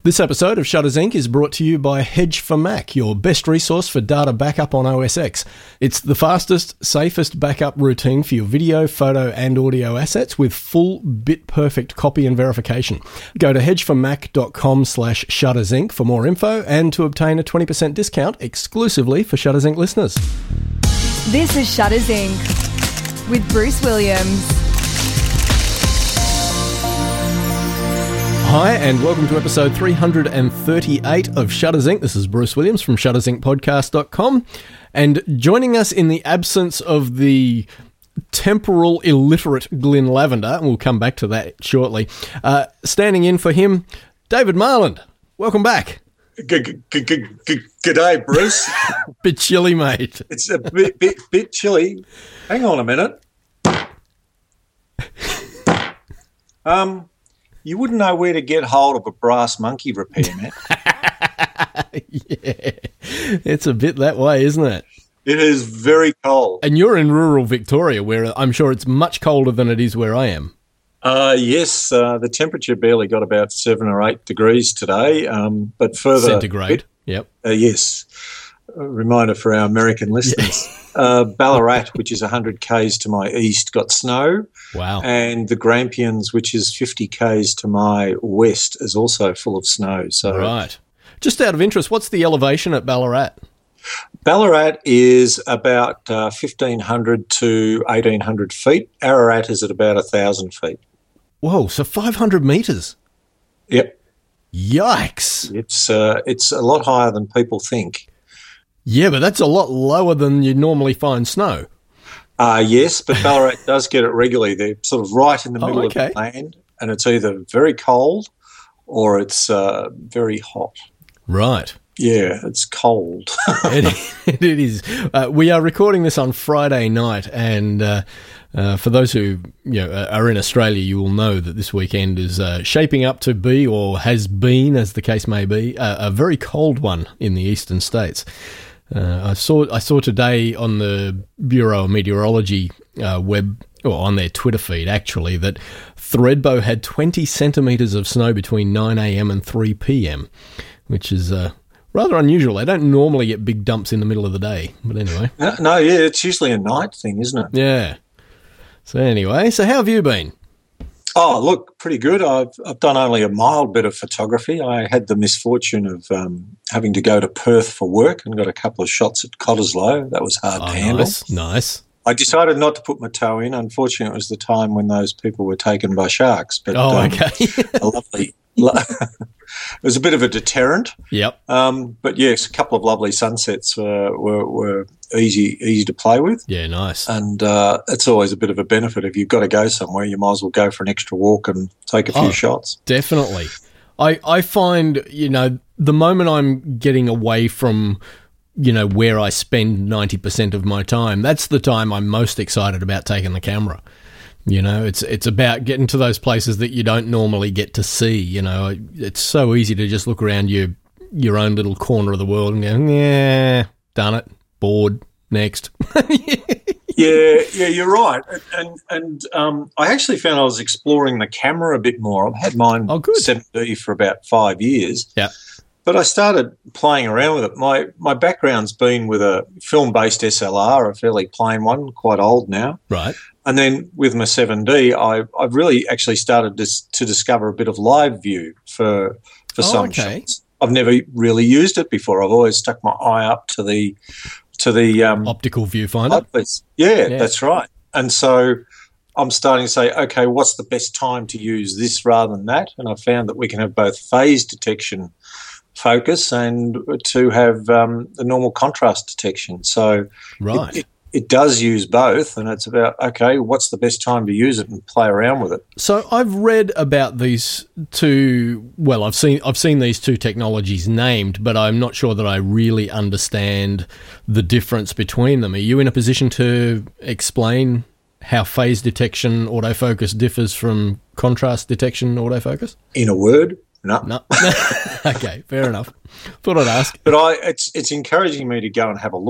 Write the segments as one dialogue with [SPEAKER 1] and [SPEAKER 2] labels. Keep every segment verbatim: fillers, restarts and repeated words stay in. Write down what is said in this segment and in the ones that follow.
[SPEAKER 1] This episode of Shutters Incorporated is brought to you by Hedge for Mac, your best resource for data backup on O S X. It's the fastest, safest backup routine for your video, photo and audio assets with full bit-perfect copy and verification. Go to hedgeformac.com slash shuttersinc for more info and to obtain a twenty percent discount exclusively for Shutters Incorporated listeners.
[SPEAKER 2] This is Shutters Incorporated with Bruce Williams.
[SPEAKER 1] Hi, and welcome to episode three hundred thirty-eight of Shutters Incorporated. This is Bruce Williams from shutters inc podcast dot com, and joining us in the absence of the temporal illiterate Glyn Lavender, and we'll come back to that shortly, uh, standing in for him, David Marland. Welcome back.
[SPEAKER 3] G'day, Bruce.
[SPEAKER 1] Bit chilly, mate.
[SPEAKER 3] It's a bit, bit, bit chilly. Hang on a minute. Um... You wouldn't know where to get hold of a brass monkey repairman.
[SPEAKER 1] Yeah, it's a bit that way, isn't it?
[SPEAKER 3] It is very cold.
[SPEAKER 1] And you're in rural Victoria, where I'm sure it's much colder than it is where I am.
[SPEAKER 3] Uh, yes, uh, the temperature barely got about seven or eight degrees today, um, but further...
[SPEAKER 1] Centigrade, yep.
[SPEAKER 3] Uh, yes. A reminder for our American listeners. Yeah. Uh, Ballarat, which is one hundred kays to my east, got snow.
[SPEAKER 1] Wow.
[SPEAKER 3] And the Grampians, which is fifty kays to my west, is also full of snow. So,
[SPEAKER 1] right. Just out of interest, what's the elevation at Ballarat?
[SPEAKER 3] Ballarat is about uh, fifteen hundred to eighteen hundred feet. Ararat is at about one thousand feet.
[SPEAKER 1] Whoa, so five hundred metres?
[SPEAKER 3] Yep.
[SPEAKER 1] Yikes.
[SPEAKER 3] It's uh, it's a lot higher than people think.
[SPEAKER 1] Yeah, but that's a lot lower than you normally find snow.
[SPEAKER 3] Uh, yes, but Ballarat does get it regularly. They're sort of right in the middle
[SPEAKER 1] oh, okay.
[SPEAKER 3] of the land, and it's either very cold or it's uh, very hot.
[SPEAKER 1] Right.
[SPEAKER 3] Yeah, it's cold.
[SPEAKER 1] it, it is. Uh, we are recording this on Friday night, and uh, uh, for those who you know are in Australia, you will know that this weekend is uh, shaping up to be, or has been, as the case may be, uh, a very cold one in the eastern states. Uh, I saw I saw today on the Bureau of Meteorology uh, web, or on their Twitter feed actually, that Thredbo had twenty centimetres of snow between nine a.m. and three p.m, which is uh, rather unusual. They don't normally get big dumps in the middle of the day, but anyway.
[SPEAKER 3] No, no, yeah, it's usually a night thing, isn't it?
[SPEAKER 1] Yeah. So anyway, so how have you been?
[SPEAKER 3] Oh, look, pretty good. I've I've done only a mild bit of photography. I had the misfortune of um, having to go to Perth for work and got a couple of shots at Cottesloe. That was hard
[SPEAKER 1] oh,
[SPEAKER 3] to handle.
[SPEAKER 1] Nice, nice.
[SPEAKER 3] I decided not to put my toe in. Unfortunately, it was the time when those people were taken by sharks. But,
[SPEAKER 1] oh,
[SPEAKER 3] um,
[SPEAKER 1] okay.
[SPEAKER 3] a lovely... It was a bit of a deterrent.
[SPEAKER 1] Yep.
[SPEAKER 3] Um, but, yes, a couple of lovely sunsets were, were, were easy easy to play with.
[SPEAKER 1] Yeah, nice.
[SPEAKER 3] And uh, it's always a bit of a benefit. If you've got to go somewhere, you might as well go for an extra walk and take a few
[SPEAKER 1] oh,
[SPEAKER 3] shots.
[SPEAKER 1] Definitely. I, I find, you know, the moment I'm getting away from, you know, where I spend ninety percent of my time, that's the time I'm most excited about taking the camera. You know, it's it's about getting to those places that you don't normally get to see. You know, it's so easy to just look around your your own little corner of the world and go, yeah, done it, bored, next.
[SPEAKER 3] yeah, yeah, you're right. And and um, I actually found I was exploring the camera a bit more. I've had mine
[SPEAKER 1] oh, good.
[SPEAKER 3] seven D for about five years.
[SPEAKER 1] Yeah.
[SPEAKER 3] But I started playing around with it. My my background's been with a film-based S L R, a fairly plain one, quite old now.
[SPEAKER 1] Right.
[SPEAKER 3] And then with my seven D, I, I've really actually started to, to discover a bit of live view for for
[SPEAKER 1] oh,
[SPEAKER 3] some
[SPEAKER 1] okay.
[SPEAKER 3] shots. I've never really used it before. I've always stuck my eye up to the to the um,
[SPEAKER 1] optical viewfinder.
[SPEAKER 3] Yeah,
[SPEAKER 1] yeah,
[SPEAKER 3] that's right. And so I'm starting to say, okay, what's the best time to use this rather than that? And I've found that we can have both phase detection focus and to have um, the normal contrast detection. So
[SPEAKER 1] right.
[SPEAKER 3] it, it, it does use both, and it's about, okay, what's the best time to use it and play around with it.
[SPEAKER 1] So I've read about these two, well, I've seen I've seen these two technologies named, but I'm not sure that I really understand the difference between them. Are you in a position to explain how phase detection autofocus differs from contrast detection autofocus?
[SPEAKER 3] In a word? No.
[SPEAKER 1] No. Okay, fair enough. Thought I'd ask.
[SPEAKER 3] But I, it's it's encouraging me to go and have a look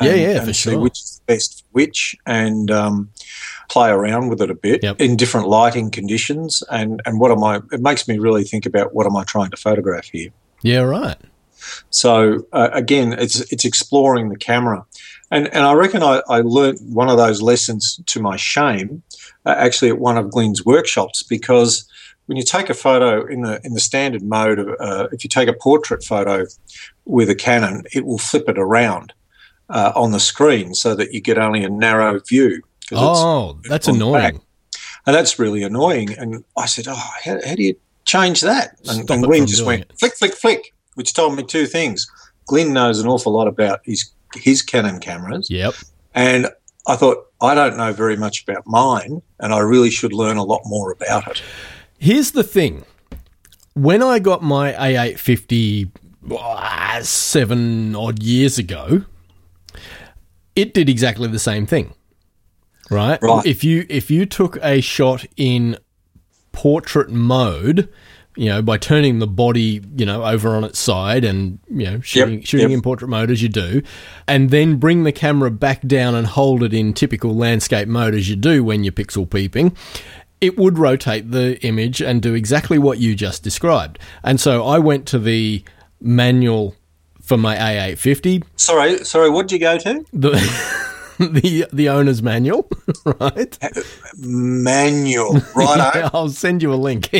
[SPEAKER 3] And,
[SPEAKER 1] Yeah, yeah,
[SPEAKER 3] and
[SPEAKER 1] for
[SPEAKER 3] see
[SPEAKER 1] sure.
[SPEAKER 3] which is the best for which, and um, play around with it a bit
[SPEAKER 1] Yep.
[SPEAKER 3] in different lighting conditions. And, and what am I? It makes me really think about what am I trying to photograph here.
[SPEAKER 1] Yeah, right.
[SPEAKER 3] So uh, again, it's it's exploring the camera, and and I reckon I, I learnt one of those lessons to my shame, uh, actually at one of Glenn's workshops, because when you take a photo in the in the standard mode, of, uh, if you take a portrait photo with a Canon, it will flip it around uh, on the screen so that you get only a narrow view. 'cause
[SPEAKER 1] Oh,
[SPEAKER 3] it's
[SPEAKER 1] that's
[SPEAKER 3] on the back.
[SPEAKER 1] annoying.
[SPEAKER 3] And that's really annoying. And I said, oh, how, how do you change that? And,
[SPEAKER 1] Stop
[SPEAKER 3] and
[SPEAKER 1] it
[SPEAKER 3] Glenn
[SPEAKER 1] from
[SPEAKER 3] just
[SPEAKER 1] doing
[SPEAKER 3] went,
[SPEAKER 1] it.
[SPEAKER 3] flick, flick, flick, which told me two things. Glenn knows an awful lot about his, his Canon cameras.
[SPEAKER 1] Yep.
[SPEAKER 3] And I thought, I don't know very much about mine, and I really should learn a lot more about it.
[SPEAKER 1] Here's the thing. When I got my A eight fifty uh, seven odd years ago, it did exactly the same thing. Right?
[SPEAKER 3] Right.
[SPEAKER 1] If you if you took a shot in portrait mode, you know, by turning the body, you know, over on its side and, you know, shooting,
[SPEAKER 3] Yep,
[SPEAKER 1] shooting
[SPEAKER 3] yep.
[SPEAKER 1] in portrait mode as you do, and then bring the camera back down and hold it in typical landscape mode as you do when you're pixel peeping, it would rotate the image and do exactly what you just described. And so I went to the manual for my A eight fifty,
[SPEAKER 3] Sorry, sorry, what did you go to?
[SPEAKER 1] the the the owner's manual, right?
[SPEAKER 3] Manual. Righto.
[SPEAKER 1] Yeah, I'll send you a link.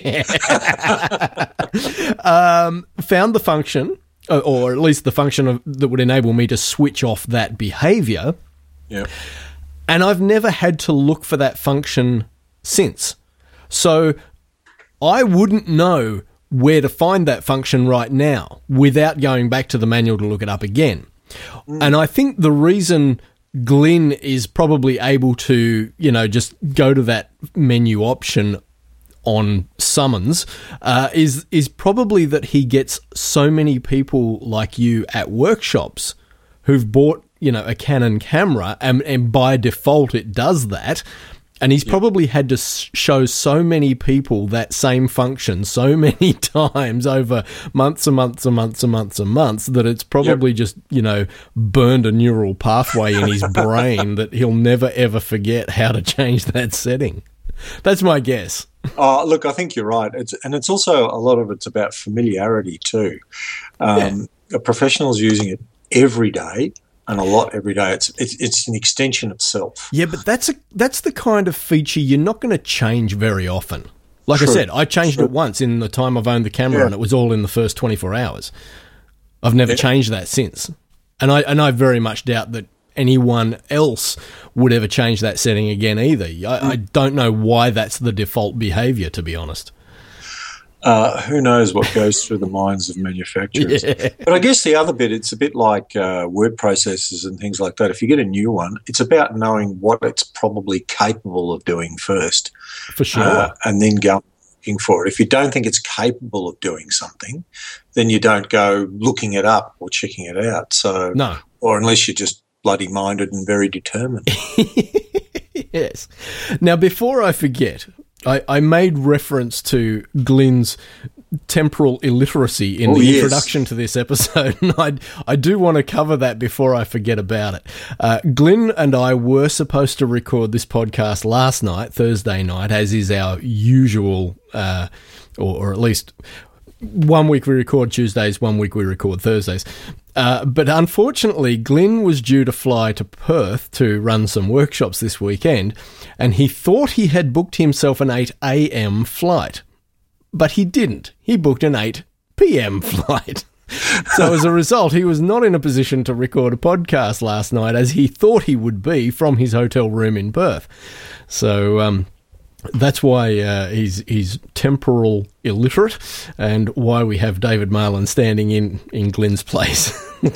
[SPEAKER 1] um, found the function, or- or at least the function of, that would enable me to switch off that behavior,
[SPEAKER 3] Yeah.
[SPEAKER 1] and I've never had to look for that function since. So I wouldn't know where to find that function right now without going back to the manual to look it up again. And I think the reason Glenn is probably able to, you know, just go to that menu option on summons uh, is is probably that he gets so many people like you at workshops who've bought, you know, a Canon camera, and, and by default it does that. And he's probably had to s- show so many people that same function so many times over months and months and months and months and months that it's probably just, you know, burned a neural pathway in his brain that he'll never ever forget how to change that setting. That's my guess.
[SPEAKER 3] Oh, look, I think you're right. It's, and it's also a lot of it's about familiarity too. Um, A professional's using it every day. And a lot every day. It's it's it's an extension itself.
[SPEAKER 1] Yeah, but that's a that's the kind of feature you're not going to change very often. Like
[SPEAKER 3] True.
[SPEAKER 1] I said, I changed
[SPEAKER 3] True.
[SPEAKER 1] it once in the time I've owned the camera,
[SPEAKER 3] Yeah.
[SPEAKER 1] and it was all in the first twenty-four hours. I've never
[SPEAKER 3] Yeah.
[SPEAKER 1] changed that since, and I and I very much doubt that anyone else would ever change that setting again either. I, I don't know why that's the default behaviour, to be honest.
[SPEAKER 3] Uh, who knows what goes through the minds of manufacturers?
[SPEAKER 1] Yeah.
[SPEAKER 3] But I guess the other bit, it's a bit like uh, word processors and things like that. If you get a new one, it's about knowing what it's probably capable of doing first,
[SPEAKER 1] For sure.
[SPEAKER 3] uh, and then go looking for it. If you don't think it's capable of doing something, then you don't go looking it up or checking it out. So,
[SPEAKER 1] No.
[SPEAKER 3] or unless you're just bloody minded and very determined.
[SPEAKER 1] Yes. Now, before I forget, I, I made reference to Glenn's temporal illiteracy in
[SPEAKER 3] Oh,
[SPEAKER 1] the
[SPEAKER 3] yes.
[SPEAKER 1] introduction to this episode, and I, I do want to cover that before I forget about it. Uh, Glenn and I were supposed to record this podcast last night, Thursday night, as is our usual, uh, or, or at least one week we record Tuesdays, one week we record Thursdays. Uh, but unfortunately, Glenn was due to fly to Perth to run some workshops this weekend, and he thought he had booked himself an eight a.m. flight. But he didn't. He booked an eight p.m. flight. So as a result, he was not in a position to record a podcast last night as he thought he would be from his hotel room in Perth. So um, that's why uh, he's he's temporal illiterate, and why we have David Marlin standing in, in Glenn's place.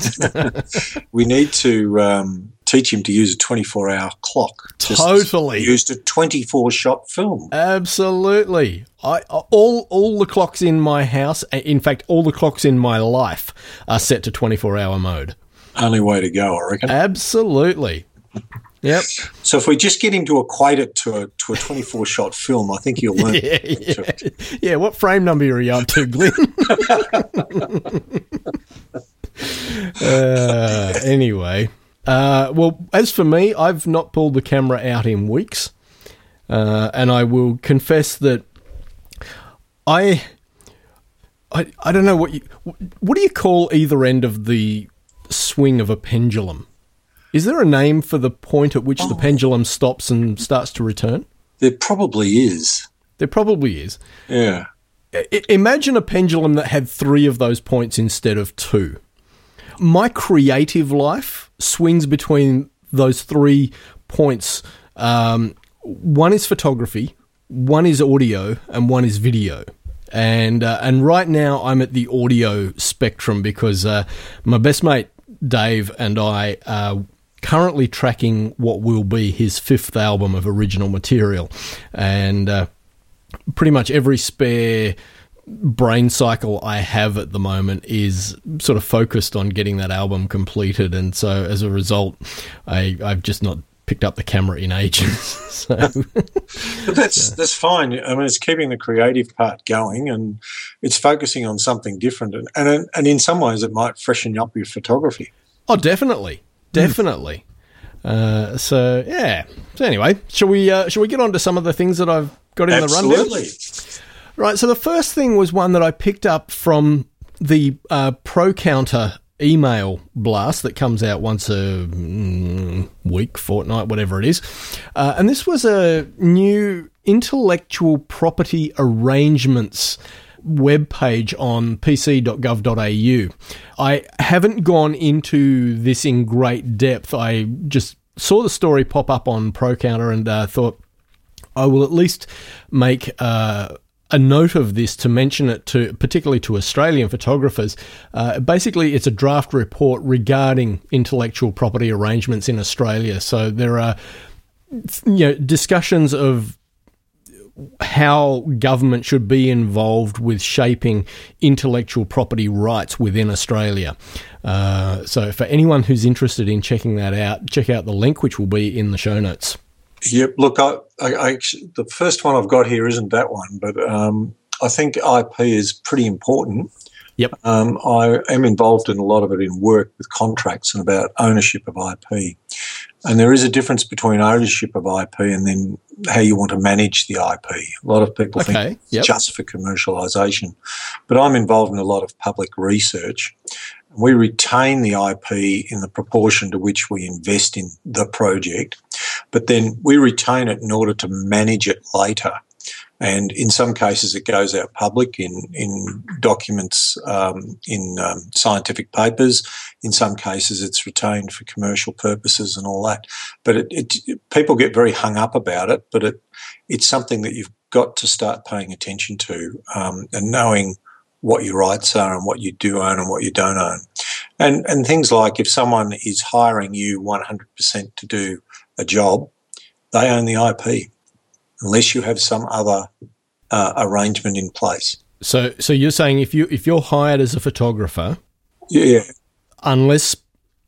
[SPEAKER 3] We need to um, teach him to use a twenty-four hour clock. Just
[SPEAKER 1] Totally.
[SPEAKER 3] used a twenty-four shot film.
[SPEAKER 1] Absolutely. I all all the clocks in my house, in fact, all the clocks in my life are set to twenty-four hour mode.
[SPEAKER 3] Only way to go, I reckon.
[SPEAKER 1] Absolutely. Yep.
[SPEAKER 3] So if we just get him to equate it to a to a twenty-four shot film, I think he'll learn.
[SPEAKER 1] Yeah, yeah. Yeah, what frame number are you up to, Glenn? uh, anyway, Uh, well, as for me, I've not pulled the camera out in weeks, uh, and I will confess that I, I, I don't know what you, what do you call either end of the swing of a pendulum? Is there a name for the point at which oh. the pendulum stops and starts to return?
[SPEAKER 3] There probably is.
[SPEAKER 1] There probably is.
[SPEAKER 3] Yeah.
[SPEAKER 1] I- imagine a pendulum that had three of those points instead of two. My creative life swings between those three points. Um, one is photography, one is audio, and one is video. And uh, and right now I'm at the audio spectrum because uh, my best mate Dave and I are currently tracking what will be his fifth album of original material. And uh, pretty much every spare brain cycle I have at the moment is sort of focused on getting that album completed. And so as a result, I, I've just not picked up the camera in ages. so.
[SPEAKER 3] But that's that's fine. I mean, it's keeping the creative part going, and it's focusing on something different. And and, and in some ways, it might freshen up your photography.
[SPEAKER 1] Oh, definitely, definitely. Mm. Uh, so yeah. So anyway, shall we uh, shall we get on to some of the things that I've got in
[SPEAKER 3] Absolutely.
[SPEAKER 1] the rundown? Right. So the first thing was one that I picked up from the uh, Pro Counter email blast that comes out once a mm, week, fortnight, whatever it is. Uh, and this was a new intellectual property arrangements webpage on p c dot gov dot a u. I haven't gone into this in great depth. I just saw the story pop up on Pro Counter and uh, thought I will at least make uh, a note of this to mention it to, particularly to Australian photographers. Uh, basically, it's a draft report regarding intellectual property arrangements in Australia. So there are, you know, discussions of how government should be involved with shaping intellectual property rights within Australia. Uh, so for anyone who's interested in checking that out, check out the link, which will be in the show notes.
[SPEAKER 3] Yep. Look, I, I, I, the first one I've got here isn't that one, but um, I think I P is pretty important.
[SPEAKER 1] Yep.
[SPEAKER 3] Um, I am involved in a lot of it in work with contracts and about ownership of I P. And there is a difference between ownership of I P and then how you want to manage the I P. A lot of people
[SPEAKER 1] okay.
[SPEAKER 3] think it's
[SPEAKER 1] yep.
[SPEAKER 3] just for commercialisation. But I'm involved in a lot of public research. We retain the I P in the proportion to which we invest in the project, but then we retain it in order to manage it later. And in some cases, it goes out public in, in documents, um, in um, scientific papers. In some cases, it's retained for commercial purposes and all that. But it, it, people get very hung up about it, but it, it's something that you've got to start paying attention to um, and knowing what your rights are and what you do own and what you don't own. And, and things like if someone is hiring you one hundred percent to do a job, they own the I P. Unless you have some other uh, arrangement in place.
[SPEAKER 1] So, so you're saying if you if you're hired as a photographer,
[SPEAKER 3] yeah,
[SPEAKER 1] unless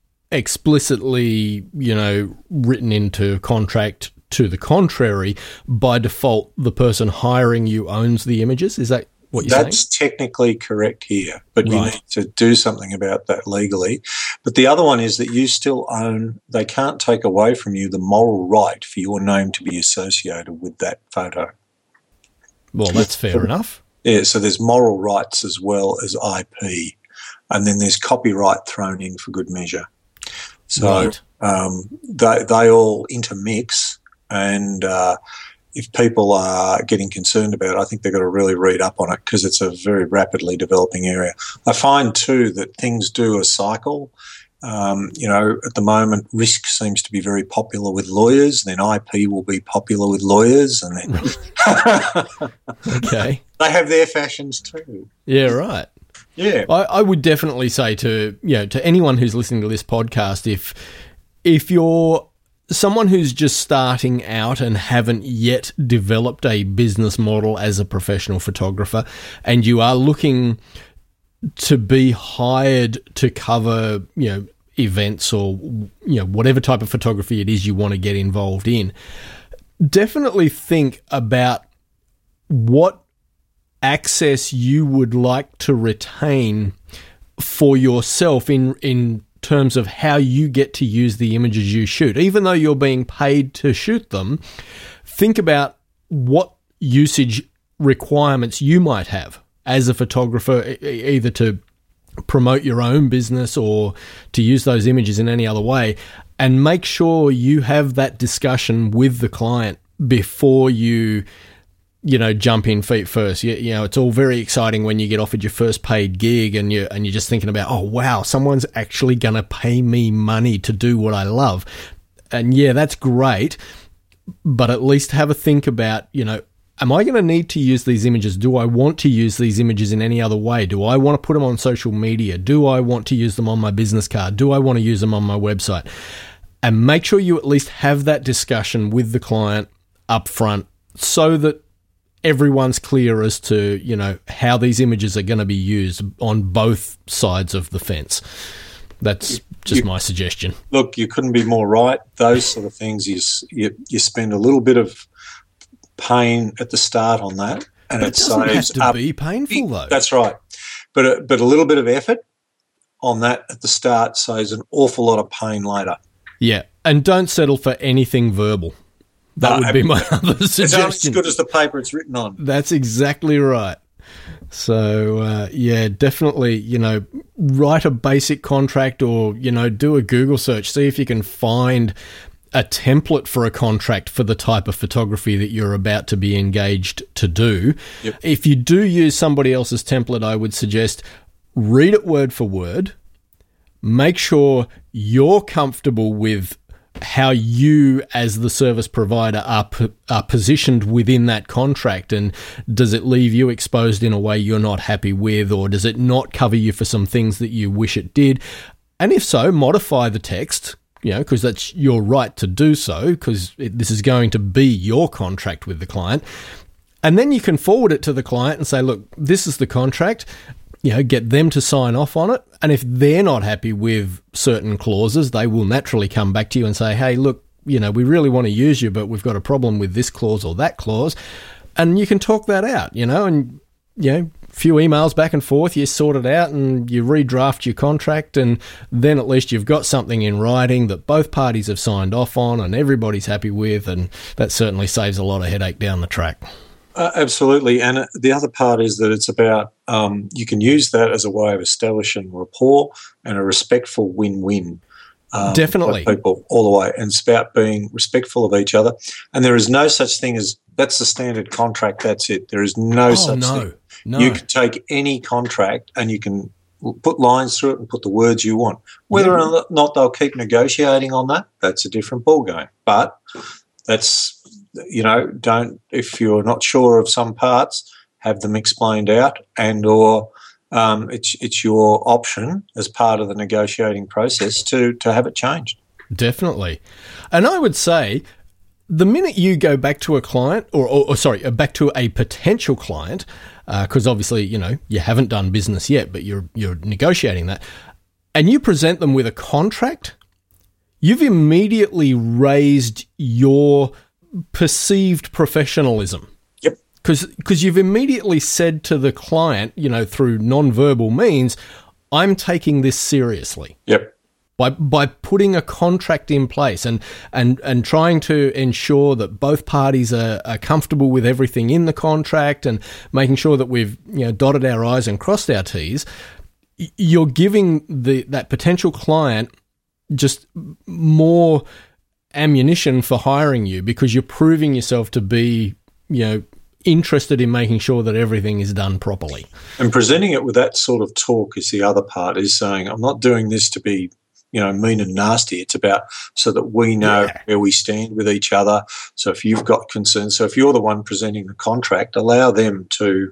[SPEAKER 1] explicitly, you know, written into contract to the contrary, by default, the person hiring you owns the images. Is that what you're
[SPEAKER 3] That's
[SPEAKER 1] saying?
[SPEAKER 3] That's technically correct here, but
[SPEAKER 1] right.
[SPEAKER 3] you need to do something about that legally. But the other one is that you still own, they can't take away from you the moral right for your name to be associated with that photo.
[SPEAKER 1] Well, that's fair enough.
[SPEAKER 3] Yeah, so there's moral rights as well as I P, and then there's copyright thrown in for good measure. So
[SPEAKER 1] right.
[SPEAKER 3] um, they, they all intermix, and uh, if people are getting concerned about it, I think they've got to really read up on it because it's a very rapidly developing area. I find too that things do a cycle. Um, you know, at the moment, risk seems to be very popular with lawyers. Then I P will be popular with lawyers, and then
[SPEAKER 1] okay,
[SPEAKER 3] they have their fashions too.
[SPEAKER 1] Yeah, right.
[SPEAKER 3] Yeah,
[SPEAKER 1] I, I would definitely say to you know to anyone who's listening to this podcast, if if you're someone who's just starting out and haven't yet developed a business model as a professional photographer, and you are looking to be hired to cover, you know, events or, you know, whatever type of photography it is you want to get involved in, definitely think about what access you would like to retain for yourself in in terms of how you get to use the images you shoot. Even though you're being paid to shoot them, think about what usage requirements you might have as a photographer, either to promote your own business or to use those images in any other way, and make sure you have that discussion with the client before you you know, jump in feet first. You, you know, it's all very exciting when you get offered your first paid gig and you and you're just thinking about, oh wow, someone's actually going to pay me money to do what I love. And yeah, that's great, but at least have a think about, you know, am I going to need to use these images? Do I want to use these images in any other way? Do I want to put them on social media? Do I want to use them on my business card? Do I want to use them on my website? And make sure you at least have that discussion with the client up front so that everyone's clear as to, you know, how these images are going to be used on both sides of the fence. That's just you, my suggestion.
[SPEAKER 3] Look, you couldn't be more right. Those sort of things, you you, you spend a little bit of pain at the start on that, and
[SPEAKER 1] but
[SPEAKER 3] it,
[SPEAKER 1] it doesn't
[SPEAKER 3] saves
[SPEAKER 1] have to
[SPEAKER 3] up,
[SPEAKER 1] be painful though.
[SPEAKER 3] That's right, but a, but a little bit of effort on that at the start saves an awful lot of pain later.
[SPEAKER 1] Yeah, and don't settle for anything verbal. That no, would be my other suggestion.
[SPEAKER 3] It's only as good as the paper it's written on.
[SPEAKER 1] That's exactly right. So, uh, yeah, definitely, you know, write a basic contract or, you know, do a Google search. See if you can find a template for a contract for the type of photography that you're about to be engaged to do. Yep. If you do use somebody else's template, I would suggest read it word for word. Make sure you're comfortable with how you as the service provider are, p- are positioned within that contract, and does it leave you exposed in a way you're not happy with, or does it not cover you for some things that you wish it did? And if so, modify the text, you know, because that's your right to do so, because this is going to be your contract with the client. And then you can forward it to the client and say, look, this is the contract. You know, get them to sign off on it. And if they're not happy with certain clauses, they will naturally come back to you and say, hey, look, you know, we really want to use you, but we've got a problem with this clause or that clause. And you can talk that out, you know, and, you know, a few emails back and forth, you sort it out and you redraft your contract, and then at least you've got something in writing that both parties have signed off on and everybody's happy with, and that certainly saves a lot of headache down the track.
[SPEAKER 3] Uh, absolutely. And uh, the other part is that it's about, um, you can use that as a way of establishing rapport and a respectful win-win. Um,
[SPEAKER 1] Definitely.
[SPEAKER 3] For people all the way. And it's about being respectful of each other. And there is no such thing as, that's the standard contract, that's it. There is no
[SPEAKER 1] oh,
[SPEAKER 3] such
[SPEAKER 1] no.
[SPEAKER 3] thing.
[SPEAKER 1] No.
[SPEAKER 3] You can take any contract and you can put lines through it and put the words you want. Whether yeah. or not they'll keep negotiating on that, that's a different ballgame. But that's, you know, don't, if you're not sure of some parts, have them explained out, and or um, it's it's your option as part of the negotiating process to to have it changed.
[SPEAKER 1] Definitely. And I would say the minute you go back to a client or, or, or sorry, back to a potential client, because uh, obviously, you know, you haven't done business yet, but you're you're negotiating that, and you present them with a contract, you've immediately raised your perceived professionalism.
[SPEAKER 3] Yep.
[SPEAKER 1] Because you've immediately said to the client, you know, through non-verbal means, I'm taking this seriously.
[SPEAKER 3] Yep.
[SPEAKER 1] By by putting a contract in place and and, and trying to ensure that both parties are, are comfortable with everything in the contract and making sure that we've, you know, dotted our I's and crossed our T's, you're giving the that potential client just more ammunition for hiring you, because you're proving yourself to be, you know, interested in making sure that everything is done properly.
[SPEAKER 3] And presenting it with that sort of talk is the other part, is saying, I'm not doing this to be, you know, mean and nasty. It's about so that we know yeah. where we stand with each other. So if you've got concerns, so if you're the one presenting the contract, allow them to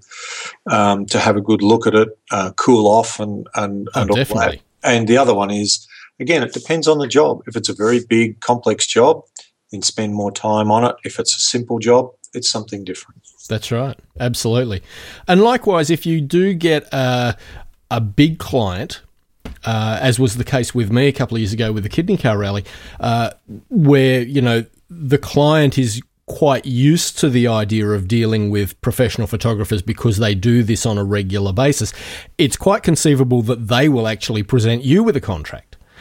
[SPEAKER 3] um, to have a good look at it, uh, cool off and, and,
[SPEAKER 1] oh,
[SPEAKER 3] and all
[SPEAKER 1] definitely.
[SPEAKER 3] that. And the other one is, again, it depends on the job. If it's a very big, complex job, then spend more time on it. If it's a simple job, it's something different.
[SPEAKER 1] That's right. Absolutely. And likewise, if you do get a, a big client, uh, as was the case with me a couple of years ago with the Kidney Car Rally, uh, where, you know, the client is quite used to the idea of dealing with professional photographers because they do this on a regular basis, it's quite conceivable that they will actually present you with a contract.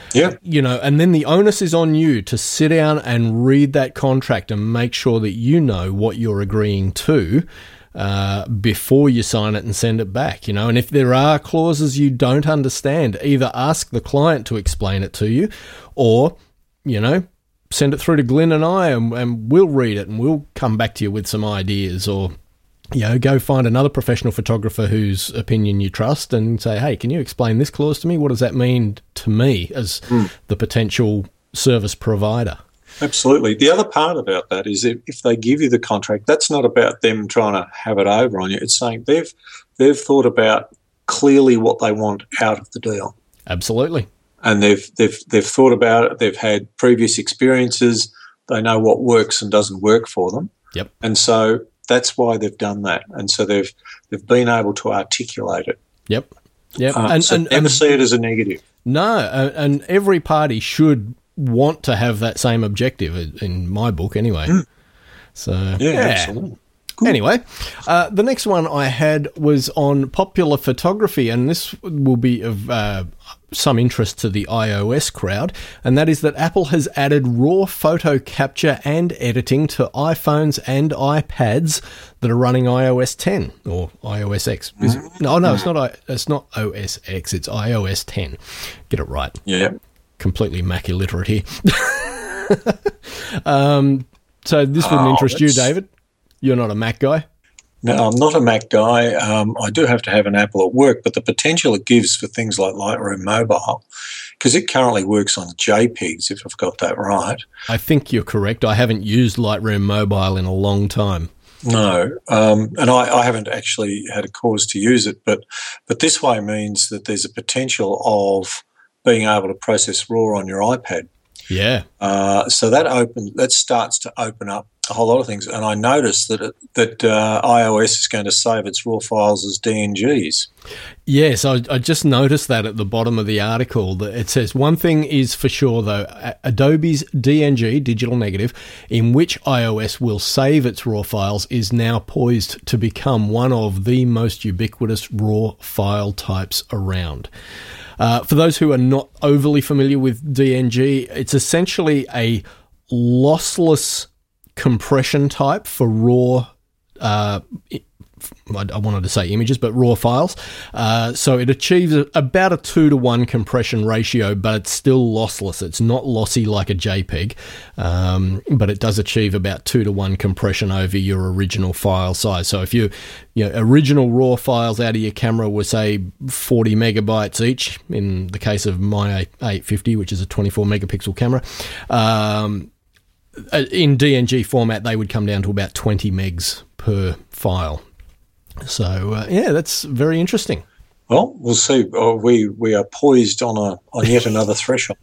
[SPEAKER 3] Yeah.
[SPEAKER 1] You know, and then the onus is on you to sit down and read that contract and make sure that you know what you're agreeing to uh, before you sign it and send it back, you know. And if there are clauses you don't understand, either ask the client to explain it to you or, you know, send it through to Glenn and I and, and we'll read it and we'll come back to you with some ideas, or, you know, go find another professional photographer whose opinion you trust and say, hey, can you explain this clause to me? What does that mean to me as mm. the potential service provider?
[SPEAKER 3] Absolutely. The other part about that is if, if they give you the contract, that's not about them trying to have it over on you. It's saying they've they've thought about clearly what they want out of the deal.
[SPEAKER 1] Absolutely.
[SPEAKER 3] And they've they've they've thought about it. They've had previous experiences. They know what works and doesn't work for them.
[SPEAKER 1] Yep.
[SPEAKER 3] And so that's why they've done that. And so they've they've been able to articulate it.
[SPEAKER 1] Yep. Yep.
[SPEAKER 3] Um,
[SPEAKER 1] and,
[SPEAKER 3] so
[SPEAKER 1] and,
[SPEAKER 3] never
[SPEAKER 1] and,
[SPEAKER 3] see it as a negative.
[SPEAKER 1] No, and, and every party should want to have that same objective, in my book anyway. Mm. So
[SPEAKER 3] yeah, yeah. Absolutely.
[SPEAKER 1] Cool. Anyway, uh, the next one I had was on popular photography, and this will be of uh, some interest to the iOS crowd, and that is that Apple has added RAW photo capture and editing to iPhones and iPads that are running i O S ten or i O S X. Is it? No, no, it's not. I, it's not O S X. It's i O S ten. Get it right.
[SPEAKER 3] Yeah.
[SPEAKER 1] Completely Mac illiterate here. um, so this wouldn't
[SPEAKER 3] oh,
[SPEAKER 1] interest you,
[SPEAKER 3] that's...
[SPEAKER 1] David? You're not a Mac guy?
[SPEAKER 3] No, I'm not a Mac guy. Um, I do have to have an Apple at work, but the potential it gives for things like Lightroom Mobile, because it currently works on JPEGs, if I've got that right.
[SPEAKER 1] I think you're correct. I haven't used Lightroom Mobile in a long time.
[SPEAKER 3] No, um, and I, I haven't actually had a cause to use it, but but this way means that there's a potential of being able to process RAW on your iPad.
[SPEAKER 1] Yeah.
[SPEAKER 3] Uh, so that opens, that starts to open up a whole lot of things. And I noticed that it, that uh, iOS is going to save its RAW files as D N Gs.
[SPEAKER 1] Yes, I, I just noticed that at the bottom of the article. That it says, one thing is for sure, though, Adobe's D N G, digital negative, in which iOS will save its RAW files, is now poised to become one of the most ubiquitous RAW file types around. Uh, for those who are not overly familiar with D N G, it's essentially a lossless compression type for raw, uh, I wanted to say images, but raw files. Uh, so it achieves a, about a two to one compression ratio, but it's still lossless. It's not lossy like a JPEG, um, but it does achieve about two to one compression over your original file size. So if you, you know, original raw files out of your camera were, say, forty megabytes each, in the case of my eight fifty, which is a twenty-four megapixel camera, um, in D N G format, they would come down to about twenty megs per file. So, uh, yeah, that's very interesting.
[SPEAKER 3] Well, we'll see. Oh, we we are poised on a on yet another threshold.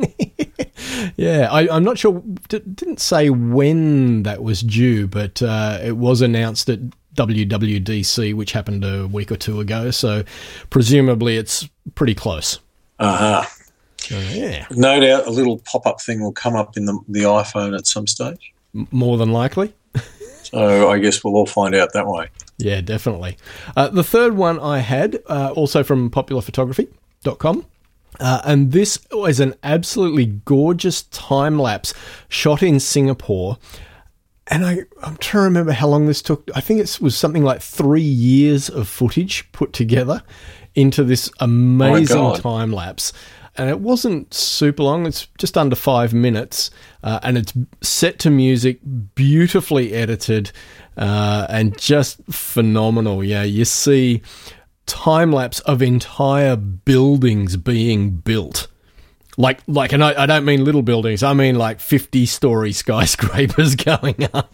[SPEAKER 1] Yeah, I, I'm not sure. D- didn't say when that was due, but uh, it was announced at W W D C, which happened a week or two ago. So, presumably, it's pretty close.
[SPEAKER 3] Uh huh.
[SPEAKER 1] So, yeah.
[SPEAKER 3] No doubt, a little pop up thing will come up in the the iPhone at some stage.
[SPEAKER 1] M- more than likely.
[SPEAKER 3] So, I guess we'll all find out that way.
[SPEAKER 1] Yeah, definitely. Uh, the third one I had, uh, also from popular photography dot com, uh, and this was an absolutely gorgeous time-lapse shot in Singapore. And I, I'm trying to remember how long this took. I think it was something like three years of footage put together into this amazing
[SPEAKER 3] oh
[SPEAKER 1] time-lapse. And it wasn't super long. It's just under five minutes. Uh, and it's set to music, beautifully edited, uh, and just phenomenal. Yeah, you see time-lapse of entire buildings being built. Like, like, and I, I don't mean little buildings. I mean like fifty-story skyscrapers going up.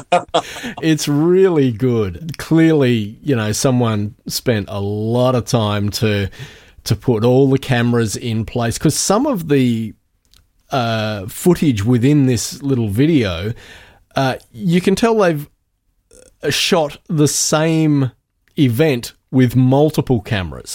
[SPEAKER 1] It's really good. Clearly, you know, someone spent a lot of time to... to put all the cameras in place, because some of the uh, footage within this little video, uh, you can tell they've shot the same event with multiple cameras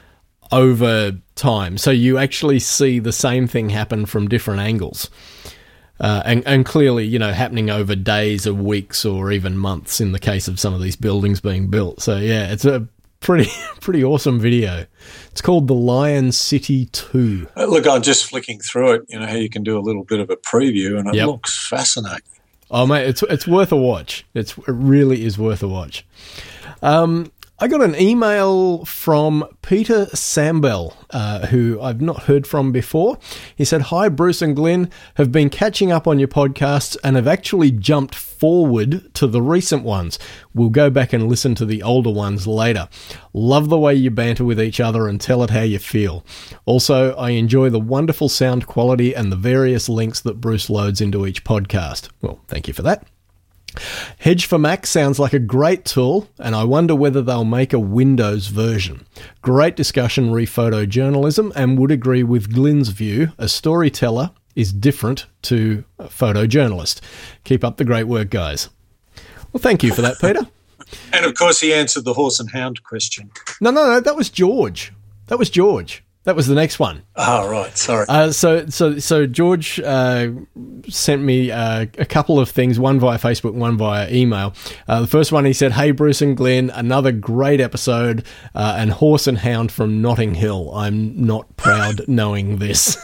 [SPEAKER 1] over time. So you actually see the same thing happen from different angles. Uh, and, and clearly, you know, happening over days or weeks or even months in the case of some of these buildings being built. So, yeah, it's a pretty pretty awesome video. It's called The Lion City two.
[SPEAKER 3] Uh, look, I'm just flicking through it. You know how you can do a little bit of a preview, and it
[SPEAKER 1] Yep.
[SPEAKER 3] looks fascinating.
[SPEAKER 1] Oh, mate, it's it's worth a watch. It's, it really is worth a watch. Um, I got an email from Peter Sambell, uh, who I've not heard from before. He said, "Hi, Bruce and Glenn. Have been catching up on your podcasts and have actually jumped forward to the recent ones. We'll go back and listen to the older ones later. Love the way you banter with each other and tell it how you feel. Also, I enjoy the wonderful sound quality and the various links that Bruce loads into each podcast." Well, thank you for that. Hedge for Mac sounds like a great tool, and I wonder whether they'll make a Windows version. Great discussion re photojournalism, and would agree with Glyn's view. A storyteller is different to a photojournalist. Keep up the great work, guys. Well, thank you for that, Peter.
[SPEAKER 3] And, of course, he answered the horse and hound question.
[SPEAKER 1] No, no, no, that was George. That was George. That was the next one.
[SPEAKER 3] Oh, right. Sorry.
[SPEAKER 1] Uh, so, so, so George uh, sent me uh, a couple of things, one via Facebook, one via email. Uh, the first one, he said, "Hey, Bruce and Glenn, another great episode, uh, and horse and hound from Notting Hill. I'm not proud knowing this."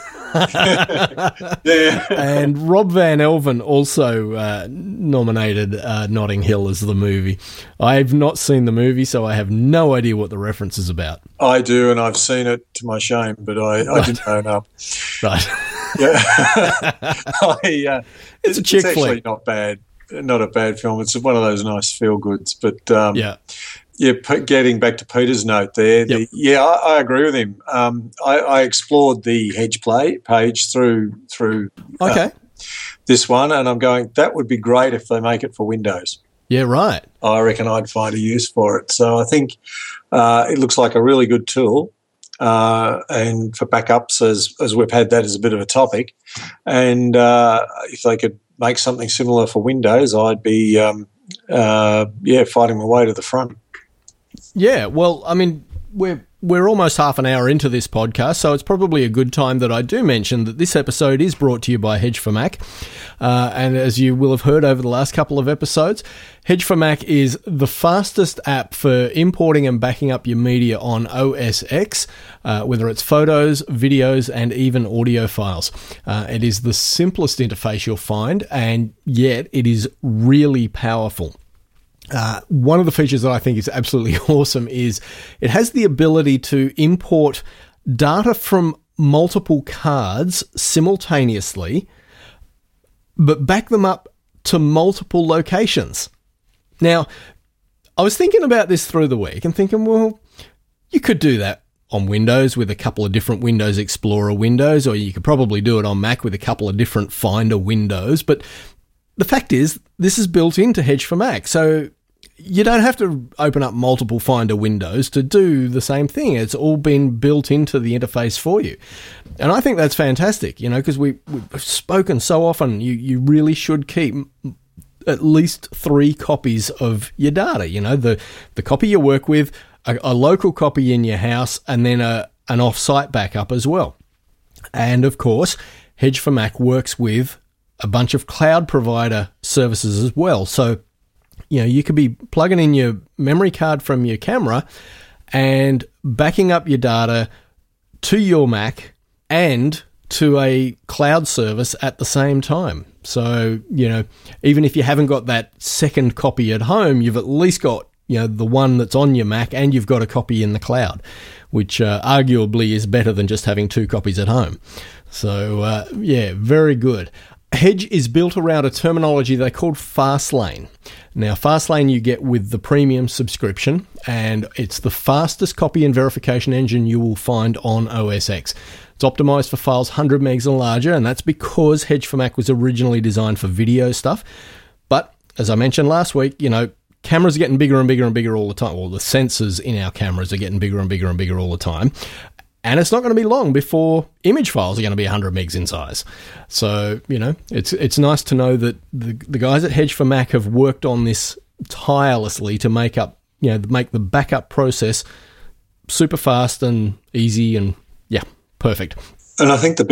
[SPEAKER 3] Yeah.
[SPEAKER 1] And Rob Van Elven also uh, nominated uh, Notting Hill as the movie. I've not seen the movie, so I have no idea what the reference is about.
[SPEAKER 3] I do, and I've seen it to my shame, but I, I didn't own up.
[SPEAKER 1] Right.
[SPEAKER 3] Yeah. I, uh,
[SPEAKER 1] It's a chick
[SPEAKER 3] It's actually
[SPEAKER 1] flick.
[SPEAKER 3] not bad. Not a bad film. It's one of those nice feel-goods. But, um,
[SPEAKER 1] Yeah.
[SPEAKER 3] yeah, p- getting back to Peter's note there, the,
[SPEAKER 1] Yep.
[SPEAKER 3] yeah, I, I agree with him. Um, I, I explored the Hedge Play page through through uh,
[SPEAKER 1] Okay.
[SPEAKER 3] this one, and I'm going, that would be great if they make it for Windows.
[SPEAKER 1] Yeah, right.
[SPEAKER 3] I reckon I'd find a use for it. So I think uh, it looks like a really good tool. Uh, and for backups, as as we've had that as a bit of a topic, and uh, if they could make something similar for Windows, I'd be um, uh, yeah fighting my way to the front.
[SPEAKER 1] Yeah, well, I mean, we're we're almost half an hour into this podcast, so it's probably a good time that I do mention that this episode is brought to you by Hedge for Mac. Uh, and as you will have heard over the last couple of episodes, Hedge for Mac is the fastest app for importing and backing up your media on O S X, uh, whether it's photos, videos, and even audio files. Uh, it is the simplest interface you'll find, and yet it is really powerful. Uh, one of the features that I think is absolutely awesome is it has the ability to import data from multiple cards simultaneously, but back them up to multiple locations. Now, I was thinking about this through the week and thinking, well, you could do that on Windows with a couple of different Windows Explorer windows, or you could probably do it on Mac with a couple of different Finder windows, but the fact is, this is built into Hedge for Mac, so you don't have to open up multiple Finder windows to do the same thing. It's all been built into the interface for you. And I think that's fantastic, you know, because we, we've spoken so often, you, you really should keep at least three copies of your data, you know, the, the copy you work with, a, a local copy in your house, and then a, an off-site backup as well. And, of course, Hedge for Mac works with a bunch of cloud provider services as well. So, you know, you could be plugging in your memory card from your camera and backing up your data to your Mac and to a cloud service at the same time. So, you know, even if you haven't got that second copy at home, you've at least got, you know, the one that's on your Mac, and you've got a copy in the cloud, which uh, arguably is better than just having two copies at home. So, uh, yeah, very good. Hedge is built around a terminology they called Fastlane. Now, Fastlane you get with the premium subscription, and it's the fastest copy and verification engine you will find on O S X. It's optimized for files one hundred megs and larger, and that's because Hedge for Mac was originally designed for video stuff. But, as I mentioned last week, you know, cameras are getting bigger and bigger and bigger all the time. Well, the sensors in our cameras are getting bigger and bigger and bigger all the time. And it's not going to be long before image files are going to be one hundred megs in size. So, you know, it's it's nice to know that the the guys at Hedge for Mac have worked on this tirelessly to make up, you know, make the backup process super fast and easy and, yeah, perfect.
[SPEAKER 3] And I think the bit that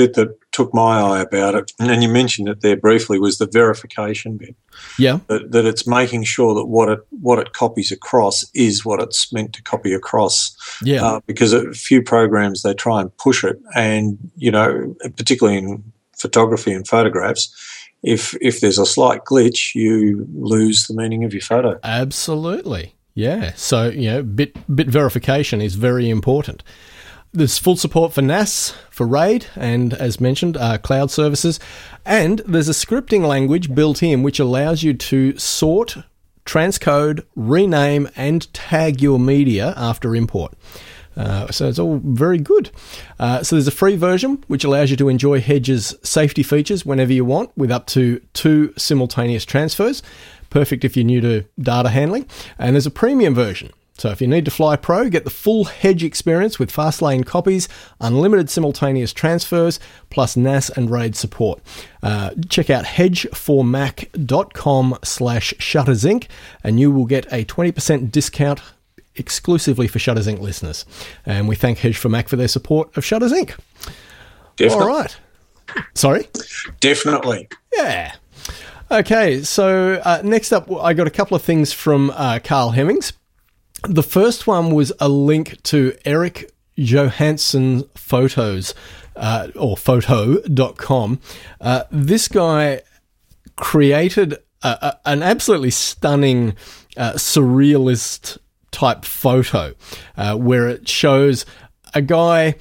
[SPEAKER 3] took my eye about it, and you mentioned it there briefly, was the verification bit.
[SPEAKER 1] Yeah.
[SPEAKER 3] That, that it's making sure that what it what it copies across is what it's meant to copy across.
[SPEAKER 1] Yeah.
[SPEAKER 3] Uh, because a few programs, they try and push it, and, you know, particularly in photography and photographs, if if there's a slight glitch, you lose the meaning of your photo.
[SPEAKER 1] Absolutely. Yeah. So, you know, bit bit verification is very important. There's full support for N A S, for RAID, and as mentioned, uh, cloud services. And there's a scripting language built in which allows you to sort, transcode, rename, and tag your media after import. Uh, so it's all very good. Uh, so there's a free version which allows you to enjoy Hedge's safety features whenever you want, with up to two simultaneous transfers. Perfect if you're new to data handling. And there's a premium version. So if you need to fly pro, get the full Hedge experience with fast lane copies, unlimited simultaneous transfers, plus N A S and RAID support. Uh, check out hedgeformac.com slash shutterzinc, and you will get a twenty percent discount exclusively for Shutters Incorporated listeners. And we thank Hedge for Mac for their support of Shutters Incorporated.
[SPEAKER 3] Definitely.
[SPEAKER 1] All right. Sorry?
[SPEAKER 3] Definitely.
[SPEAKER 1] Yeah. Okay, so uh, next up, I got a couple of things from uh, Carl Hemmings. The first one was a link to Eric Johansson photos, uh, or photo dot com. Uh, this guy created a, a, an absolutely stunning uh, surrealist type photo uh, where it shows a guy.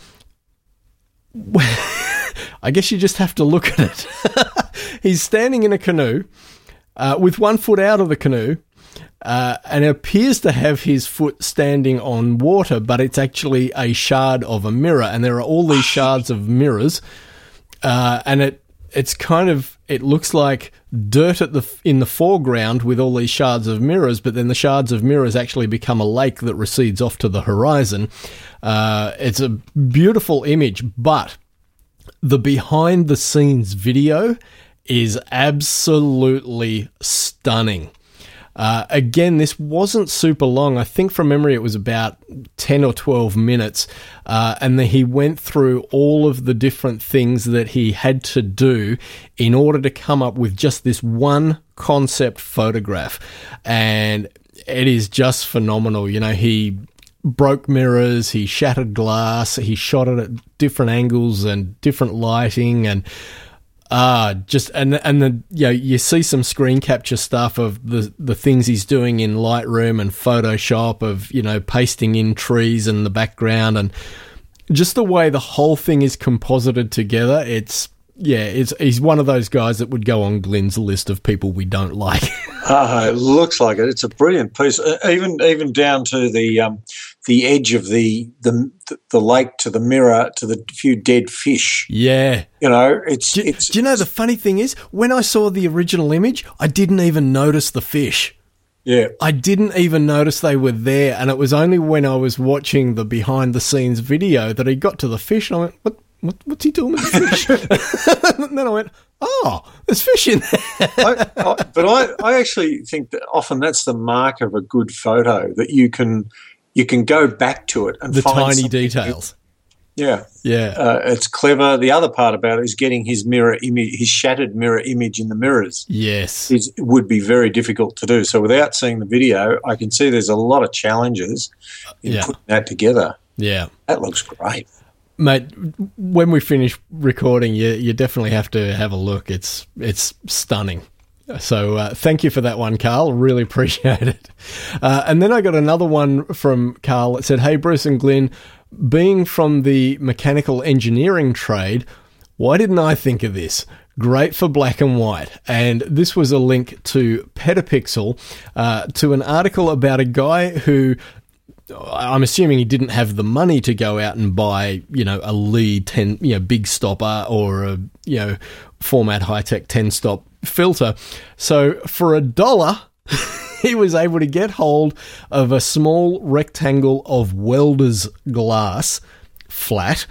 [SPEAKER 1] I guess you just have to look at it. He's standing in a canoe uh, with one foot out of the canoe. Uh, and it appears to have his foot standing on water, but it's actually a shard of a mirror, and there are all these shards of mirrors, uh, and it it's kind of it looks like dirt at the in the foreground with all these shards of mirrors, but then the shards of mirrors actually become a lake that recedes off to the horizon. Uh, it's a beautiful image, but the behind the scenes video is absolutely stunning. Uh, again, this wasn't super long. I think from memory it was about ten or twelve minutes. Uh, and then he went through all of the different things that he had to do in order to come up with just this one concept photograph. And it is just phenomenal. You know, he broke mirrors, he shattered glass, he shot it at different angles and different lighting, and Ah, uh, just and and the you know, you see some screen capture stuff of the the things he's doing in Lightroom and Photoshop, of, you know, pasting in trees in the background, and just the way the whole thing is composited together. It's yeah, it's he's one of those guys that would go on Glenn's list of people we don't like.
[SPEAKER 3] Ah, it looks like it. It's a brilliant piece, uh, even even down to the um, the edge of the, the the lake, to the mirror, to the few dead fish.
[SPEAKER 1] Yeah,
[SPEAKER 3] you know, it's
[SPEAKER 1] do,
[SPEAKER 3] it's.
[SPEAKER 1] Do you know the funny thing is, when I saw the original image, I didn't even notice the fish.
[SPEAKER 3] Yeah, I
[SPEAKER 1] didn't even notice they were there, and it was only when I was watching the behind the scenes video that he got to the fish, and I went, "What? What, what's he doing with the fish?" And then I went, "Oh, there's fish in there."
[SPEAKER 3] I, I, but I, I actually think that often that's the mark of a good photo, that you can you can go back to it and
[SPEAKER 1] the
[SPEAKER 3] find
[SPEAKER 1] tiny details.
[SPEAKER 3] Yeah,
[SPEAKER 1] yeah,
[SPEAKER 3] uh, it's clever. The other part about it is getting his mirror image, his shattered mirror image in the mirrors.
[SPEAKER 1] Yes,
[SPEAKER 3] is would be very difficult to do. So without seeing the video, I can see there's a lot of challenges in
[SPEAKER 1] yeah.
[SPEAKER 3] putting that together.
[SPEAKER 1] Yeah,
[SPEAKER 3] that looks great.
[SPEAKER 1] Mate, when we finish recording, you you definitely have to have a look. It's it's stunning. So uh, thank you for that one, Carl. Really appreciate it. Uh, and then I got another one from Carl that said, "Hey, Bruce and Glenn, being from the mechanical engineering trade, why didn't I think of this? Great for black and white." And this was a link to Petapixel, uh, to an article about a guy who, I'm assuming he didn't have the money to go out and buy, you know, a Lee ten, you know, big stopper, or a, you know, Format Hi-Tech ten stop filter. So for a dollar, he was able to get hold of a small rectangle of welder's glass, flat,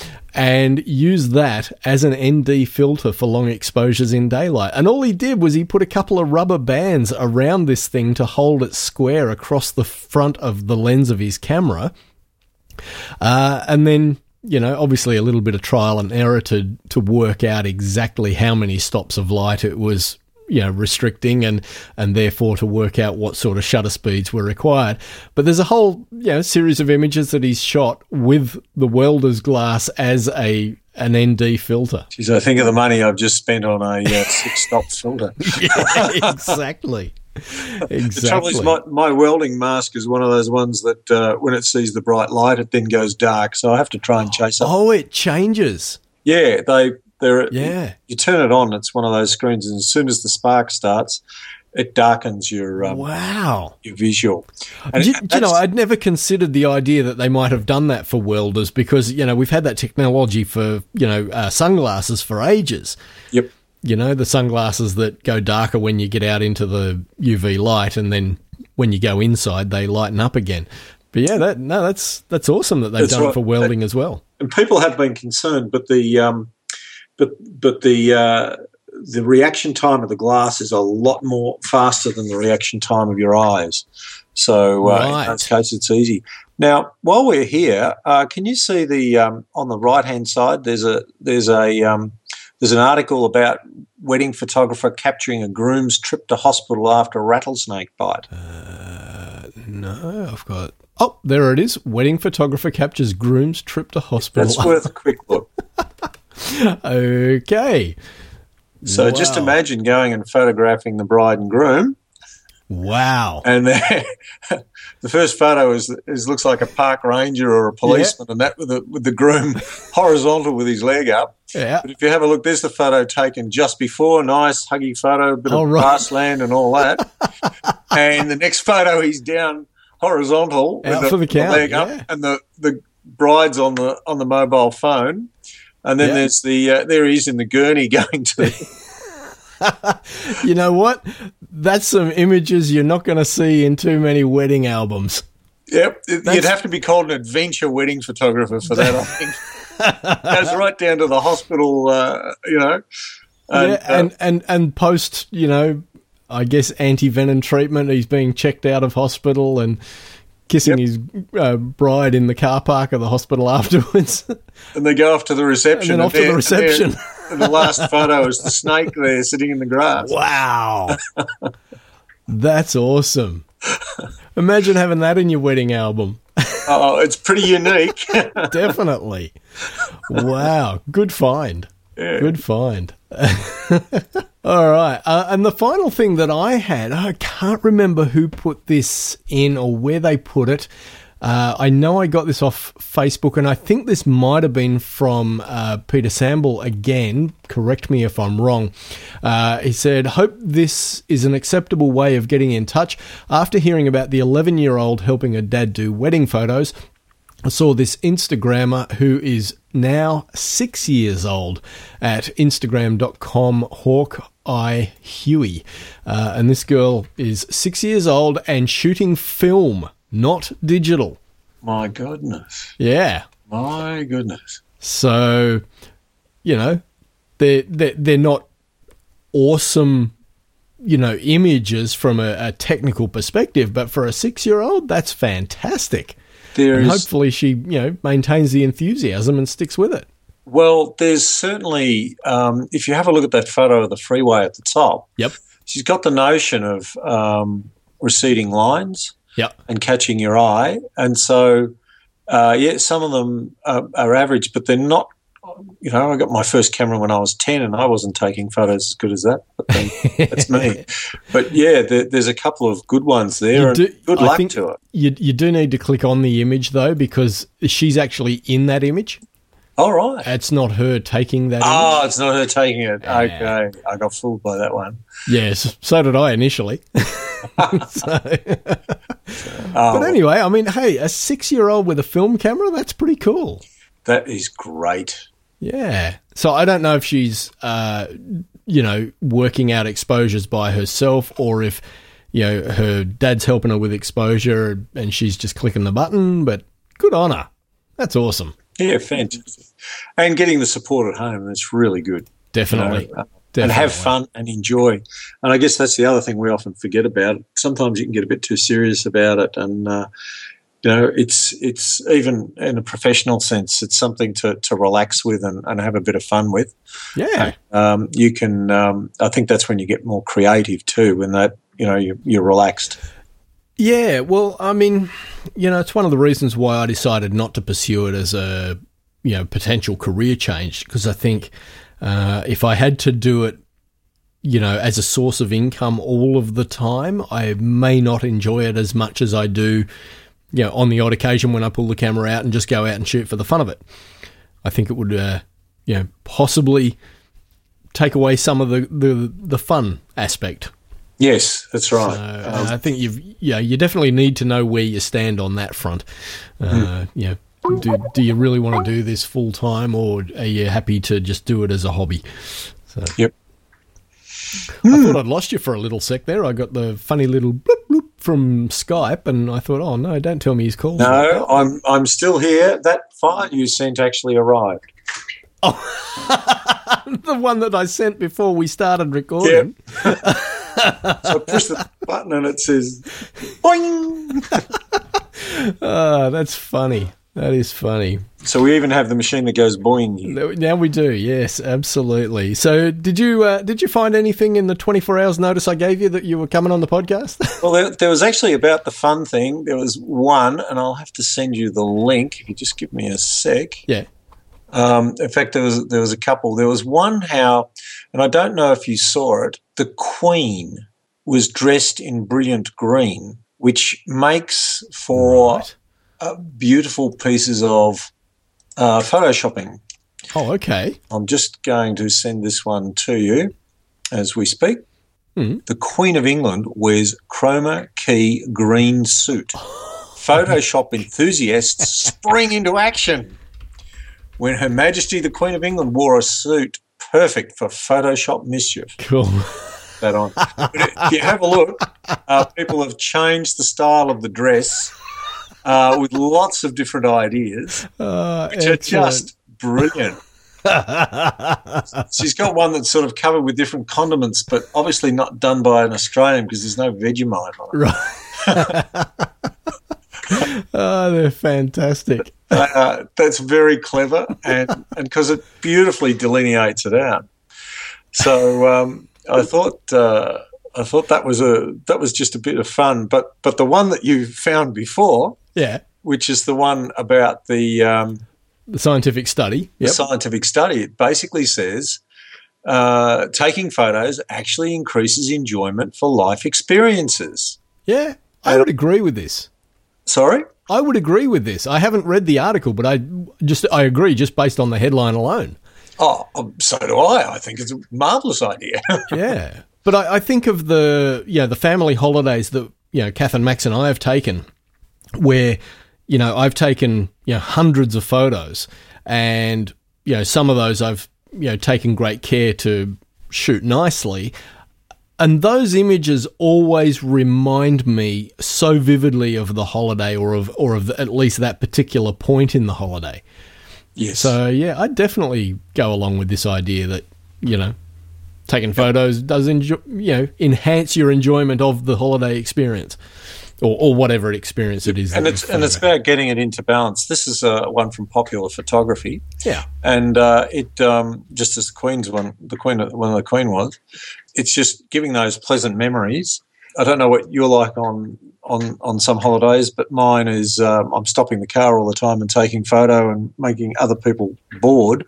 [SPEAKER 1] and use that as an N D filter for long exposures in daylight. And all he did was he put a couple of rubber bands around this thing to hold it square across the front of the lens of his camera, uh, and then you know, obviously a little bit of trial and error to to work out exactly how many stops of light it was, you know, restricting, and and therefore to work out what sort of shutter speeds were required. But there's a whole, you know, series of images that he's shot with the welder's glass as a an N D filter.
[SPEAKER 3] Geez, I think of the money I've just spent on a uh, six-stop filter.
[SPEAKER 1] Yeah, exactly. Exactly.
[SPEAKER 3] The trouble is, my, my welding mask is one of those ones that uh, when it sees the bright light, it then goes dark. So I have to try and chase up.
[SPEAKER 1] Oh, it changes.
[SPEAKER 3] Yeah, they they're
[SPEAKER 1] yeah.
[SPEAKER 3] You turn it on, it's one of those screens, and as soon as the spark starts, it darkens your um,
[SPEAKER 1] wow
[SPEAKER 3] your visual. And
[SPEAKER 1] you, you know, I'd never considered the idea that they might have done that for welders, because you know we've had that technology for you know uh, sunglasses for ages.
[SPEAKER 3] Yep.
[SPEAKER 1] You know, the sunglasses that go darker when you get out into the U V light, and then when you go inside, they lighten up again. But yeah, that no, that's that's awesome that they've
[SPEAKER 3] that's
[SPEAKER 1] done
[SPEAKER 3] right.
[SPEAKER 1] it for welding as well.
[SPEAKER 3] And people have been concerned, but the um, but but the uh, the reaction time of the glass is a lot more faster than the reaction time of your eyes. So uh,
[SPEAKER 1] right.
[SPEAKER 3] in those cases, it's easy. Now, while we're here, uh, can you see the um, on the right hand side? There's a there's a um, There's an article about wedding photographer capturing a groom's trip to hospital after a rattlesnake bite.
[SPEAKER 1] Uh, no, I've got... Oh, there it is. Wedding photographer captures groom's trip to hospital.
[SPEAKER 3] That's worth a quick look.
[SPEAKER 1] Okay.
[SPEAKER 3] So
[SPEAKER 1] wow.
[SPEAKER 3] just imagine going and photographing the bride and groom.
[SPEAKER 1] Wow.
[SPEAKER 3] And the first photo is, is looks like a park ranger or a policeman, yeah. and that with the, with the groom horizontal with his leg up.
[SPEAKER 1] Yeah.
[SPEAKER 3] But if you have a look, there's the photo taken just before, nice huggy photo, a bit
[SPEAKER 1] oh,
[SPEAKER 3] of
[SPEAKER 1] right.
[SPEAKER 3] grassland and all that. And the next photo, he's down horizontal
[SPEAKER 1] out
[SPEAKER 3] with
[SPEAKER 1] for
[SPEAKER 3] the,
[SPEAKER 1] the, count,
[SPEAKER 3] the leg
[SPEAKER 1] yeah.
[SPEAKER 3] up, and the, the bride's on the on the mobile phone. And then
[SPEAKER 1] yeah.
[SPEAKER 3] there's the uh, there he is in the gurney going to the
[SPEAKER 1] You know what? That's some images you're not going to see in too many wedding albums.
[SPEAKER 3] Yep. That's... You'd have to be called an adventure wedding photographer for that, I think. Goes right down to the hospital, uh, you know.
[SPEAKER 1] And, yeah, and, uh, and, and post, you know, I guess anti-venom treatment, he's being checked out of hospital and kissing yep. his uh, bride in the car park of the hospital afterwards.
[SPEAKER 3] And they go off to the reception.
[SPEAKER 1] And then off to the reception.
[SPEAKER 3] And the last photo is the snake there sitting in the grass.
[SPEAKER 1] Wow. That's awesome. Imagine having that in your wedding album.
[SPEAKER 3] Oh, it's pretty unique.
[SPEAKER 1] Definitely. Wow. Good find.
[SPEAKER 3] Yeah.
[SPEAKER 1] Good find. All right. Uh, and the final thing that I had, I can't remember who put this in or where they put it. Uh, I know I got this off Facebook, and I think this might have been from uh, Peter Samble again. Correct me if I'm wrong. Uh, he said, hope this is an acceptable way of getting in touch. After hearing about the eleven-year-old helping her dad do wedding photos, I saw this Instagrammer who is now six years old at instagram dot com, Hawkeye Huey. Uh, and this girl is six years old and shooting film, not digital.
[SPEAKER 3] My goodness.
[SPEAKER 1] Yeah.
[SPEAKER 3] My goodness.
[SPEAKER 1] So, you know, they're, they're, they're not awesome, you know, images from a, a technical perspective, but for a six-year-old, that's fantastic.
[SPEAKER 3] There
[SPEAKER 1] and
[SPEAKER 3] is,
[SPEAKER 1] hopefully she, you know, maintains the enthusiasm and sticks with it.
[SPEAKER 3] Well, there's certainly, um, if you have a look at that photo of the freeway at the top,
[SPEAKER 1] yep,
[SPEAKER 3] she's got the notion of um, receding lines.
[SPEAKER 1] Yep.
[SPEAKER 3] And catching your eye. And so, uh, yeah, some of them are, are average, but they're not, you know, I got my first camera when I was ten and I wasn't taking photos as good as that. But then, that's me. But, yeah, there, there's a couple of good ones there, and do, good luck to it.
[SPEAKER 1] You, you do need to click on the image, though, because she's actually in that image.
[SPEAKER 3] All right.
[SPEAKER 1] It's not her taking that
[SPEAKER 3] Oh,
[SPEAKER 1] image.
[SPEAKER 3] It's not her taking it. Yeah. Okay. I got fooled by that one.
[SPEAKER 1] Yes, so did I initially. so,
[SPEAKER 3] oh,
[SPEAKER 1] but anyway, I mean, hey, a six-year-old with a film camera, that's pretty cool.
[SPEAKER 3] That is great.
[SPEAKER 1] Yeah. So I don't know if she's, uh, you know, working out exposures by herself, or if, you know, her dad's helping her with exposure and she's just clicking the button, but good on her. That's awesome.
[SPEAKER 3] Yeah, fantastic. And getting the support at home, that's really good.
[SPEAKER 1] Definitely.
[SPEAKER 3] You know, uh,
[SPEAKER 1] Definitely.
[SPEAKER 3] And have fun and enjoy. And I guess that's the other thing we often forget about. Sometimes you can get a bit too serious about it. And, uh, you know, it's it's even in a professional sense, it's something to, to relax with and, and have a bit of fun with.
[SPEAKER 1] Yeah.
[SPEAKER 3] Um, you can, um, I think that's when you get more creative too, when that, you know, you, you're relaxed.
[SPEAKER 1] Yeah, well, I mean, you know, it's one of the reasons why I decided not to pursue it as a, you know, potential career change, because I think uh, if I had to do it, you know, as a source of income all of the time, I may not enjoy it as much as I do, you know, on the odd occasion when I pull the camera out and just go out and shoot for the fun of it. I think it would, uh, you know, possibly take away some of the, the, the fun aspect.
[SPEAKER 3] Yes, that's right.
[SPEAKER 1] So,
[SPEAKER 3] um,
[SPEAKER 1] I think you've, yeah, you definitely need to know where you stand on that front. Uh, mm. You know, do, do you really want to do this full time, or are you happy to just do it as a hobby? So,
[SPEAKER 3] yep.
[SPEAKER 1] I mm. thought I'd lost you for a little sec there. I got the funny little bloop bloop from Skype, and I thought, oh no, don't tell me he's called.
[SPEAKER 3] No, I'm I'm still here. That file you sent actually arrived.
[SPEAKER 1] Oh, the one that I sent before we started recording.
[SPEAKER 3] Yep. So I push the button and it says, boing.
[SPEAKER 1] Oh, that's funny. That is funny.
[SPEAKER 3] So we even have the machine that goes boing here.
[SPEAKER 1] Now we do, yes, absolutely. So did you uh, did you find anything in the twenty-four hours notice I gave you that you were coming on the podcast?
[SPEAKER 3] Well, there, there was actually about the fun thing. There was one, and I'll have to send you the link if you just give me a sec.
[SPEAKER 1] Yeah.
[SPEAKER 3] Um, in fact, there was there was a couple. There was one how, and I don't know if you saw it, the Queen was dressed in brilliant green, which makes for
[SPEAKER 1] right.
[SPEAKER 3] uh, beautiful pieces of uh, photoshopping.
[SPEAKER 1] Oh, okay.
[SPEAKER 3] I'm just going to send this one to you as we speak.
[SPEAKER 1] Mm.
[SPEAKER 3] The Queen of England wears chroma key green suit. Photoshop enthusiasts spring into action when Her Majesty the Queen of England wore a suit perfect for Photoshop mischief.
[SPEAKER 1] Cool.
[SPEAKER 3] That on. But if you have a look, uh, people have changed the style of the dress uh, with lots of different ideas,
[SPEAKER 1] uh,
[SPEAKER 3] which excellent. are just brilliant. She's got one that's sort of covered with different condiments, but obviously not done by an Australian because there's no Vegemite on it.
[SPEAKER 1] Right. Oh, they're fantastic.
[SPEAKER 3] Uh, that's very clever, and because it beautifully delineates it out. So um, I thought uh, I thought that was a that was just a bit of fun. But but the one that you found before,
[SPEAKER 1] yeah,
[SPEAKER 3] which is the one about the um,
[SPEAKER 1] the scientific study,
[SPEAKER 3] the
[SPEAKER 1] yep.
[SPEAKER 3] scientific study, it basically says uh, taking photos actually increases enjoyment for life experiences.
[SPEAKER 1] Yeah, I would agree with this.
[SPEAKER 3] Sorry?
[SPEAKER 1] I would agree with this. I haven't read the article, but I just I agree just based on the headline alone.
[SPEAKER 3] Oh, so do I. I think it's a marvellous idea.
[SPEAKER 1] Yeah. But I, I think of the, you know, the family holidays that, you know, Kath and Max and I have taken where, you know, I've taken, you know, hundreds of photos and, you know, some of those I've, you know, taken great care to shoot nicely. And those images always remind me so vividly of the holiday or of or of the, at least that particular point in the holiday.
[SPEAKER 3] Yes.
[SPEAKER 1] So, yeah, I'd definitely go along with this idea that, you know, taking photos does, enjoy, you know, enhance your enjoyment of the holiday experience or, or whatever experience it is.
[SPEAKER 3] And it's and it's about getting it into balance. This is uh, one from Popular Photography.
[SPEAKER 1] Yeah.
[SPEAKER 3] And uh, it, um, just as the Queen's one, the Queen, one of the Queen was, it's just giving those pleasant memories. I don't know what you're like on on, on some holidays, but mine is um, I'm stopping the car all the time and taking photo and making other people bored.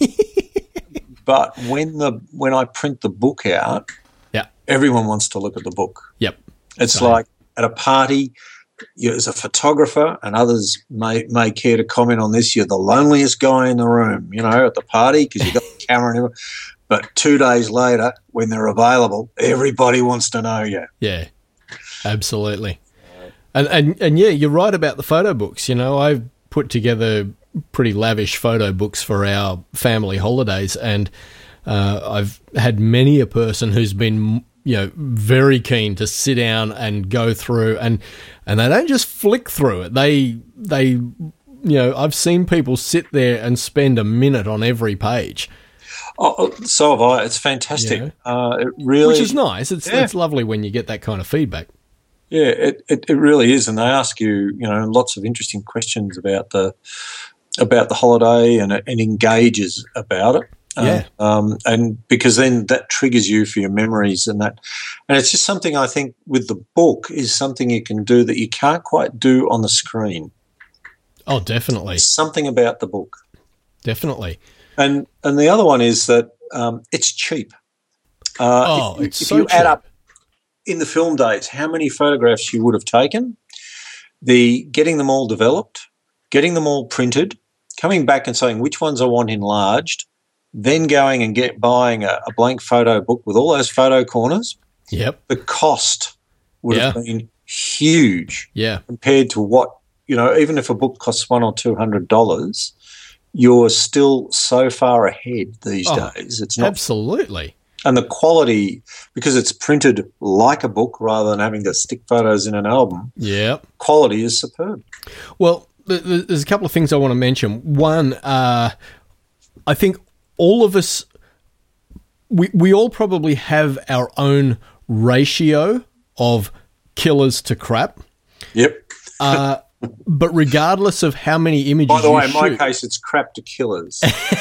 [SPEAKER 3] But when the when I print the book out,
[SPEAKER 1] yeah,
[SPEAKER 3] everyone wants to look at the book.
[SPEAKER 1] Yep,
[SPEAKER 3] it's
[SPEAKER 1] Same.
[SPEAKER 3] like at a party. You, as a photographer, and others may may care to comment on this, you're the loneliest guy in the room, you know, at the party because you've got the camera and everything. But two days later, when they're available, everybody wants to know you.
[SPEAKER 1] Yeah, absolutely. And, and and yeah, you're right about the photo books. You know, I've put together pretty lavish photo books for our family holidays, and uh, I've had many a person who's been, you know, very keen to sit down and go through, and and they don't just flick through it. They they, you know, I've seen people sit there and spend a minute on every page.
[SPEAKER 3] Oh, so have I. It's fantastic.
[SPEAKER 1] Yeah.
[SPEAKER 3] Uh, it really,
[SPEAKER 1] which is nice. It's
[SPEAKER 3] yeah.
[SPEAKER 1] it's lovely when you get that kind of feedback.
[SPEAKER 3] Yeah, it, it, it really is, and they ask you, you know, lots of interesting questions about the about the holiday, and it and engages about it.
[SPEAKER 1] Yeah.
[SPEAKER 3] Uh, um, and because then that triggers you for your memories, and that, and it's just something I think with the book is something you can do that you can't quite do on the screen.
[SPEAKER 1] Oh, definitely.
[SPEAKER 3] There's something about the book,
[SPEAKER 1] definitely.
[SPEAKER 3] And and the other one is that um, it's cheap. Uh,
[SPEAKER 1] oh,
[SPEAKER 3] if,
[SPEAKER 1] it's
[SPEAKER 3] if
[SPEAKER 1] so
[SPEAKER 3] you
[SPEAKER 1] cheap.
[SPEAKER 3] add up in the film days how many photographs you would have taken, the getting them all developed, getting them all printed, coming back and saying which ones I want enlarged, then going and get buying a, a blank photo book with all those photo corners.
[SPEAKER 1] Yep.
[SPEAKER 3] The cost would
[SPEAKER 1] Yeah.
[SPEAKER 3] have been huge
[SPEAKER 1] Yeah.
[SPEAKER 3] compared to what, you know, even if a book costs one or two hundred dollars, you're still so far ahead these
[SPEAKER 1] Oh,
[SPEAKER 3] days. It's not,
[SPEAKER 1] Absolutely.
[SPEAKER 3] and the quality, because it's printed like a book rather than having to stick photos in an album,
[SPEAKER 1] Yep.
[SPEAKER 3] quality is superb.
[SPEAKER 1] Well, th- th- there's a couple of things I want to mention. One, uh, I think all of us, we we all probably have our own ratio of killers to crap.
[SPEAKER 3] Yep.
[SPEAKER 1] Uh, but regardless of how many images
[SPEAKER 3] By the
[SPEAKER 1] you
[SPEAKER 3] way, in my
[SPEAKER 1] shoot,
[SPEAKER 3] case, it's crap to killers.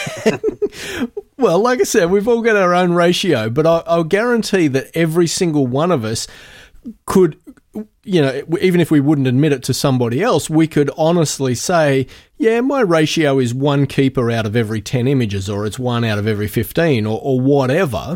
[SPEAKER 1] well, like I said, we've all got our own ratio, but I, I'll guarantee that every single one of us could, you know, even if we wouldn't admit it to somebody else, we could honestly say, yeah, my ratio is one keeper out of every ten images, or it's one out of every fifteen, or, or whatever.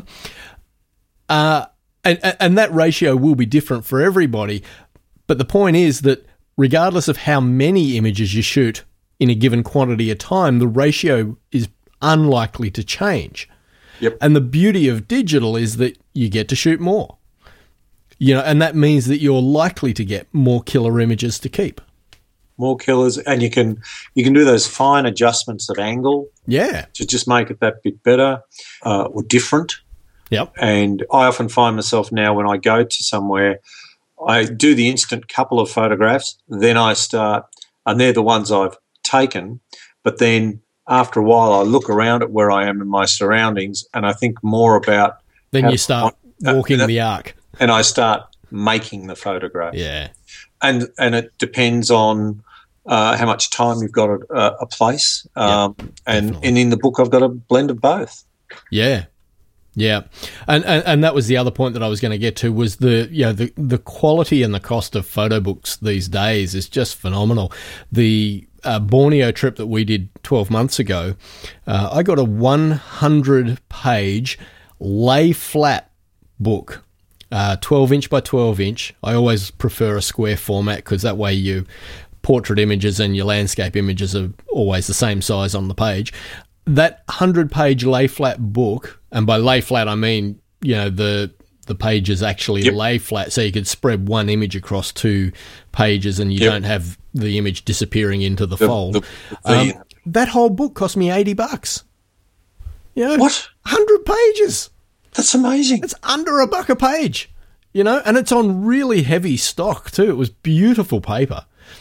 [SPEAKER 1] Uh, and, and that ratio will be different for everybody. But the point is that regardless of how many images you shoot in a given quantity of time, the ratio is unlikely to change.
[SPEAKER 3] Yep.
[SPEAKER 1] And the beauty of digital is that you get to shoot more. You know, and that means that you're likely to get more killer images to keep.
[SPEAKER 3] More killers, and you can you can do those fine adjustments of angle
[SPEAKER 1] Yeah.
[SPEAKER 3] to just make it that bit better uh, or different.
[SPEAKER 1] Yep.
[SPEAKER 3] And I often find myself now when I go to somewhere, I do the instant couple of photographs, then I start, and they're the ones I've taken, but then after a while I look around at where I am in my surroundings and I think more about
[SPEAKER 1] Then
[SPEAKER 3] how-
[SPEAKER 1] you start
[SPEAKER 3] uh,
[SPEAKER 1] walking
[SPEAKER 3] uh,
[SPEAKER 1] the arc.
[SPEAKER 3] and I start making the photograph.
[SPEAKER 1] Yeah.
[SPEAKER 3] And and it depends on uh, how much time you've got at a, a place. Um, and,
[SPEAKER 1] definitely.
[SPEAKER 3] and in the book I've got a blend of both.
[SPEAKER 1] Yeah. Yeah. And, and and that was the other point that I was going to get to was the, you know, the, the quality and the cost of photo books these days is just phenomenal. The uh, Borneo trip that we did twelve months ago, uh, I got a one hundred page lay flat book, uh, twelve inch by twelve inch. I always prefer a square format because that way you portrait images and your landscape images are always the same size on the page. That one hundred page lay flat book, and by lay flat I mean, you know, the the pages actually
[SPEAKER 3] Yep.
[SPEAKER 1] lay flat, so you could spread one image across two pages and you
[SPEAKER 3] Yep.
[SPEAKER 1] don't have the image disappearing into the,
[SPEAKER 3] The-
[SPEAKER 1] fold.
[SPEAKER 3] the- the-
[SPEAKER 1] um, that whole book cost me eighty bucks. You know,
[SPEAKER 3] What?
[SPEAKER 1] one hundred pages.
[SPEAKER 3] That's amazing.
[SPEAKER 1] It's under a buck a page, you know, and it's on really heavy stock too. It was beautiful paper.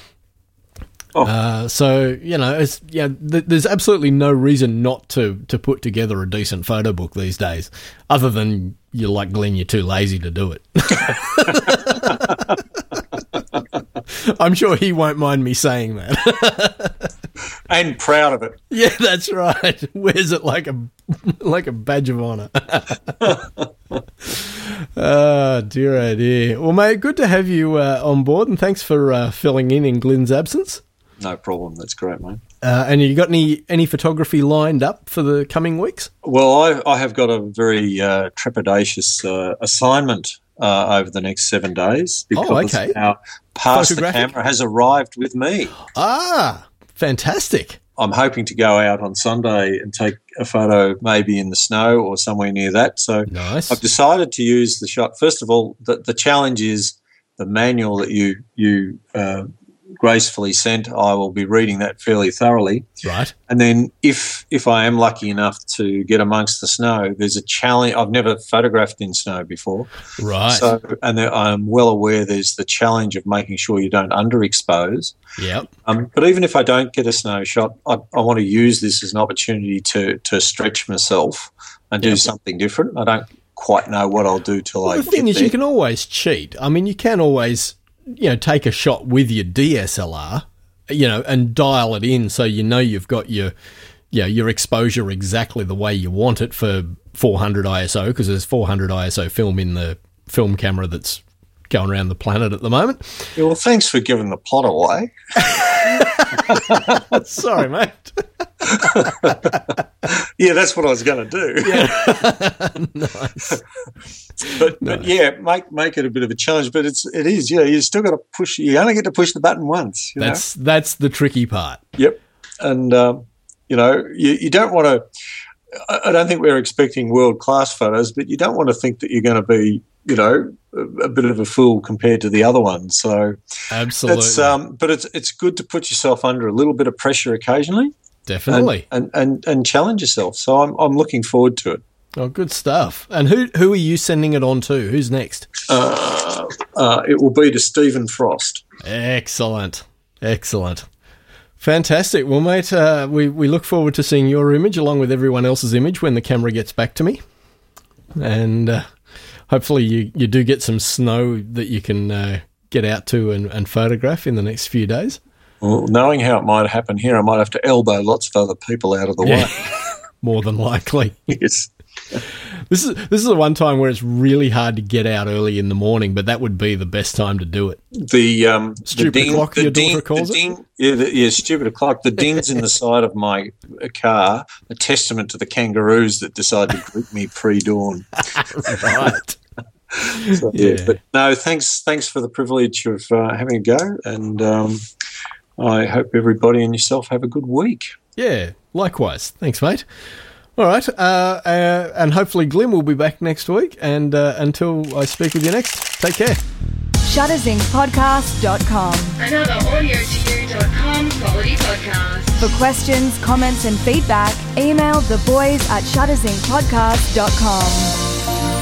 [SPEAKER 3] Oh.
[SPEAKER 1] Uh, so, you know, it's, yeah, th- there's absolutely no reason not to, to put together a decent photo book these days, other than you're like Glenn, you're too lazy to do it. I'm sure he won't mind me saying that.
[SPEAKER 3] And proud of it.
[SPEAKER 1] Yeah, that's right. Wears it like a like a badge of honour. Oh, dear, oh dear. Well, mate, good to have you uh, on board, and thanks for uh, filling in in Glenn's absence.
[SPEAKER 3] No problem. That's great, mate.
[SPEAKER 1] Uh, and you got any any photography lined up for the coming weeks?
[SPEAKER 3] Well, I, I have got a very uh, trepidatious uh, assignment uh, over the next seven days because
[SPEAKER 1] Oh, okay.
[SPEAKER 3] our pass the
[SPEAKER 1] Photographic?
[SPEAKER 3] camera has arrived with me.
[SPEAKER 1] Ah, fantastic.
[SPEAKER 3] I'm hoping to go out on Sunday and take a photo maybe in the snow or somewhere near that. So
[SPEAKER 1] Nice.
[SPEAKER 3] I've decided to use the shot. First of all, the, the challenge is the manual that you you uh, gracefully sent. I will be reading that fairly thoroughly.
[SPEAKER 1] Right.
[SPEAKER 3] And then if if I am lucky enough to get amongst the snow, there's a challenge. I've never photographed in snow before.
[SPEAKER 1] Right.
[SPEAKER 3] So, and there, I'm well aware there's the challenge of making sure you don't underexpose.
[SPEAKER 1] Yep.
[SPEAKER 3] Um, but even if I don't get a snow shot, I, I want to use this as an opportunity to to stretch myself and do
[SPEAKER 1] Yep.
[SPEAKER 3] something different. I don't quite know what I'll do till I
[SPEAKER 1] Well, the
[SPEAKER 3] get
[SPEAKER 1] thing is,
[SPEAKER 3] there.
[SPEAKER 1] you can always cheat. I mean, you can always you know, take a shot with your D S L R, you know, and dial it in so you know you've got your, you know, your exposure exactly the way you want it for four hundred I S O, because there's four hundred I S O film in the film camera that's going around the planet at the moment.
[SPEAKER 3] Yeah, well, thanks for giving the plot away.
[SPEAKER 1] Sorry, mate.
[SPEAKER 3] Yeah, that's what I was going to do.
[SPEAKER 1] Yeah. Nice.
[SPEAKER 3] But,
[SPEAKER 1] No.
[SPEAKER 3] but yeah, make make it a bit of a challenge. But it's it is yeah. You still got to push. You only get to push the button once. You
[SPEAKER 1] That's
[SPEAKER 3] know?
[SPEAKER 1] that's the tricky part.
[SPEAKER 3] Yep. And um, you know, you, you don't want to. I, I don't think we're expecting world class photos, but you don't want to think that you're going to be, you know, a, a bit of a fool compared to the other ones. So
[SPEAKER 1] Absolutely.
[SPEAKER 3] it's um, but it's it's good to put yourself under a little bit of pressure occasionally.
[SPEAKER 1] Definitely.
[SPEAKER 3] And, and, and, and challenge yourself. So I'm I'm looking forward to it.
[SPEAKER 1] Oh, good stuff. And who who are you sending it on to? Who's next?
[SPEAKER 3] Uh, uh, it will be to Stephen Frost.
[SPEAKER 1] Excellent. Excellent. Fantastic. Well, mate, uh, we, we look forward to seeing your image along with everyone else's image when the camera gets back to me. And uh, hopefully you, you do get some snow that you can uh, get out to and, and photograph in the next few days.
[SPEAKER 3] Well, knowing how it might happen here, I might have to elbow lots of other people out of the
[SPEAKER 1] Yeah.
[SPEAKER 3] way.
[SPEAKER 1] More than likely.
[SPEAKER 3] Yes.
[SPEAKER 1] This is this is the one time where it's really hard to get out early in the morning, but that would be the best time to do it.
[SPEAKER 3] The um,
[SPEAKER 1] Stupid
[SPEAKER 3] the ding,
[SPEAKER 1] clock,
[SPEAKER 3] the
[SPEAKER 1] your
[SPEAKER 3] ding,
[SPEAKER 1] daughter calls
[SPEAKER 3] the
[SPEAKER 1] it?
[SPEAKER 3] ding, Yeah, the, yeah, stupid clock. The dings in the side of my car, a testament to the kangaroos that decide to greet me pre-dawn.
[SPEAKER 1] Right.
[SPEAKER 3] So, yeah.
[SPEAKER 1] Yeah.
[SPEAKER 3] But no, thanks, thanks for the privilege of uh, having a go, and um, I hope everybody and yourself have a good week.
[SPEAKER 1] Yeah, likewise. Thanks, mate. All right, uh, uh, and hopefully Glim will be back next week. And uh, until I speak with you next, take care.
[SPEAKER 2] shutter zinc podcast dot com.
[SPEAKER 4] Another audio to you dot com quality podcast.
[SPEAKER 2] For questions, comments and feedback, email the boys at shutter zinc podcast dot com.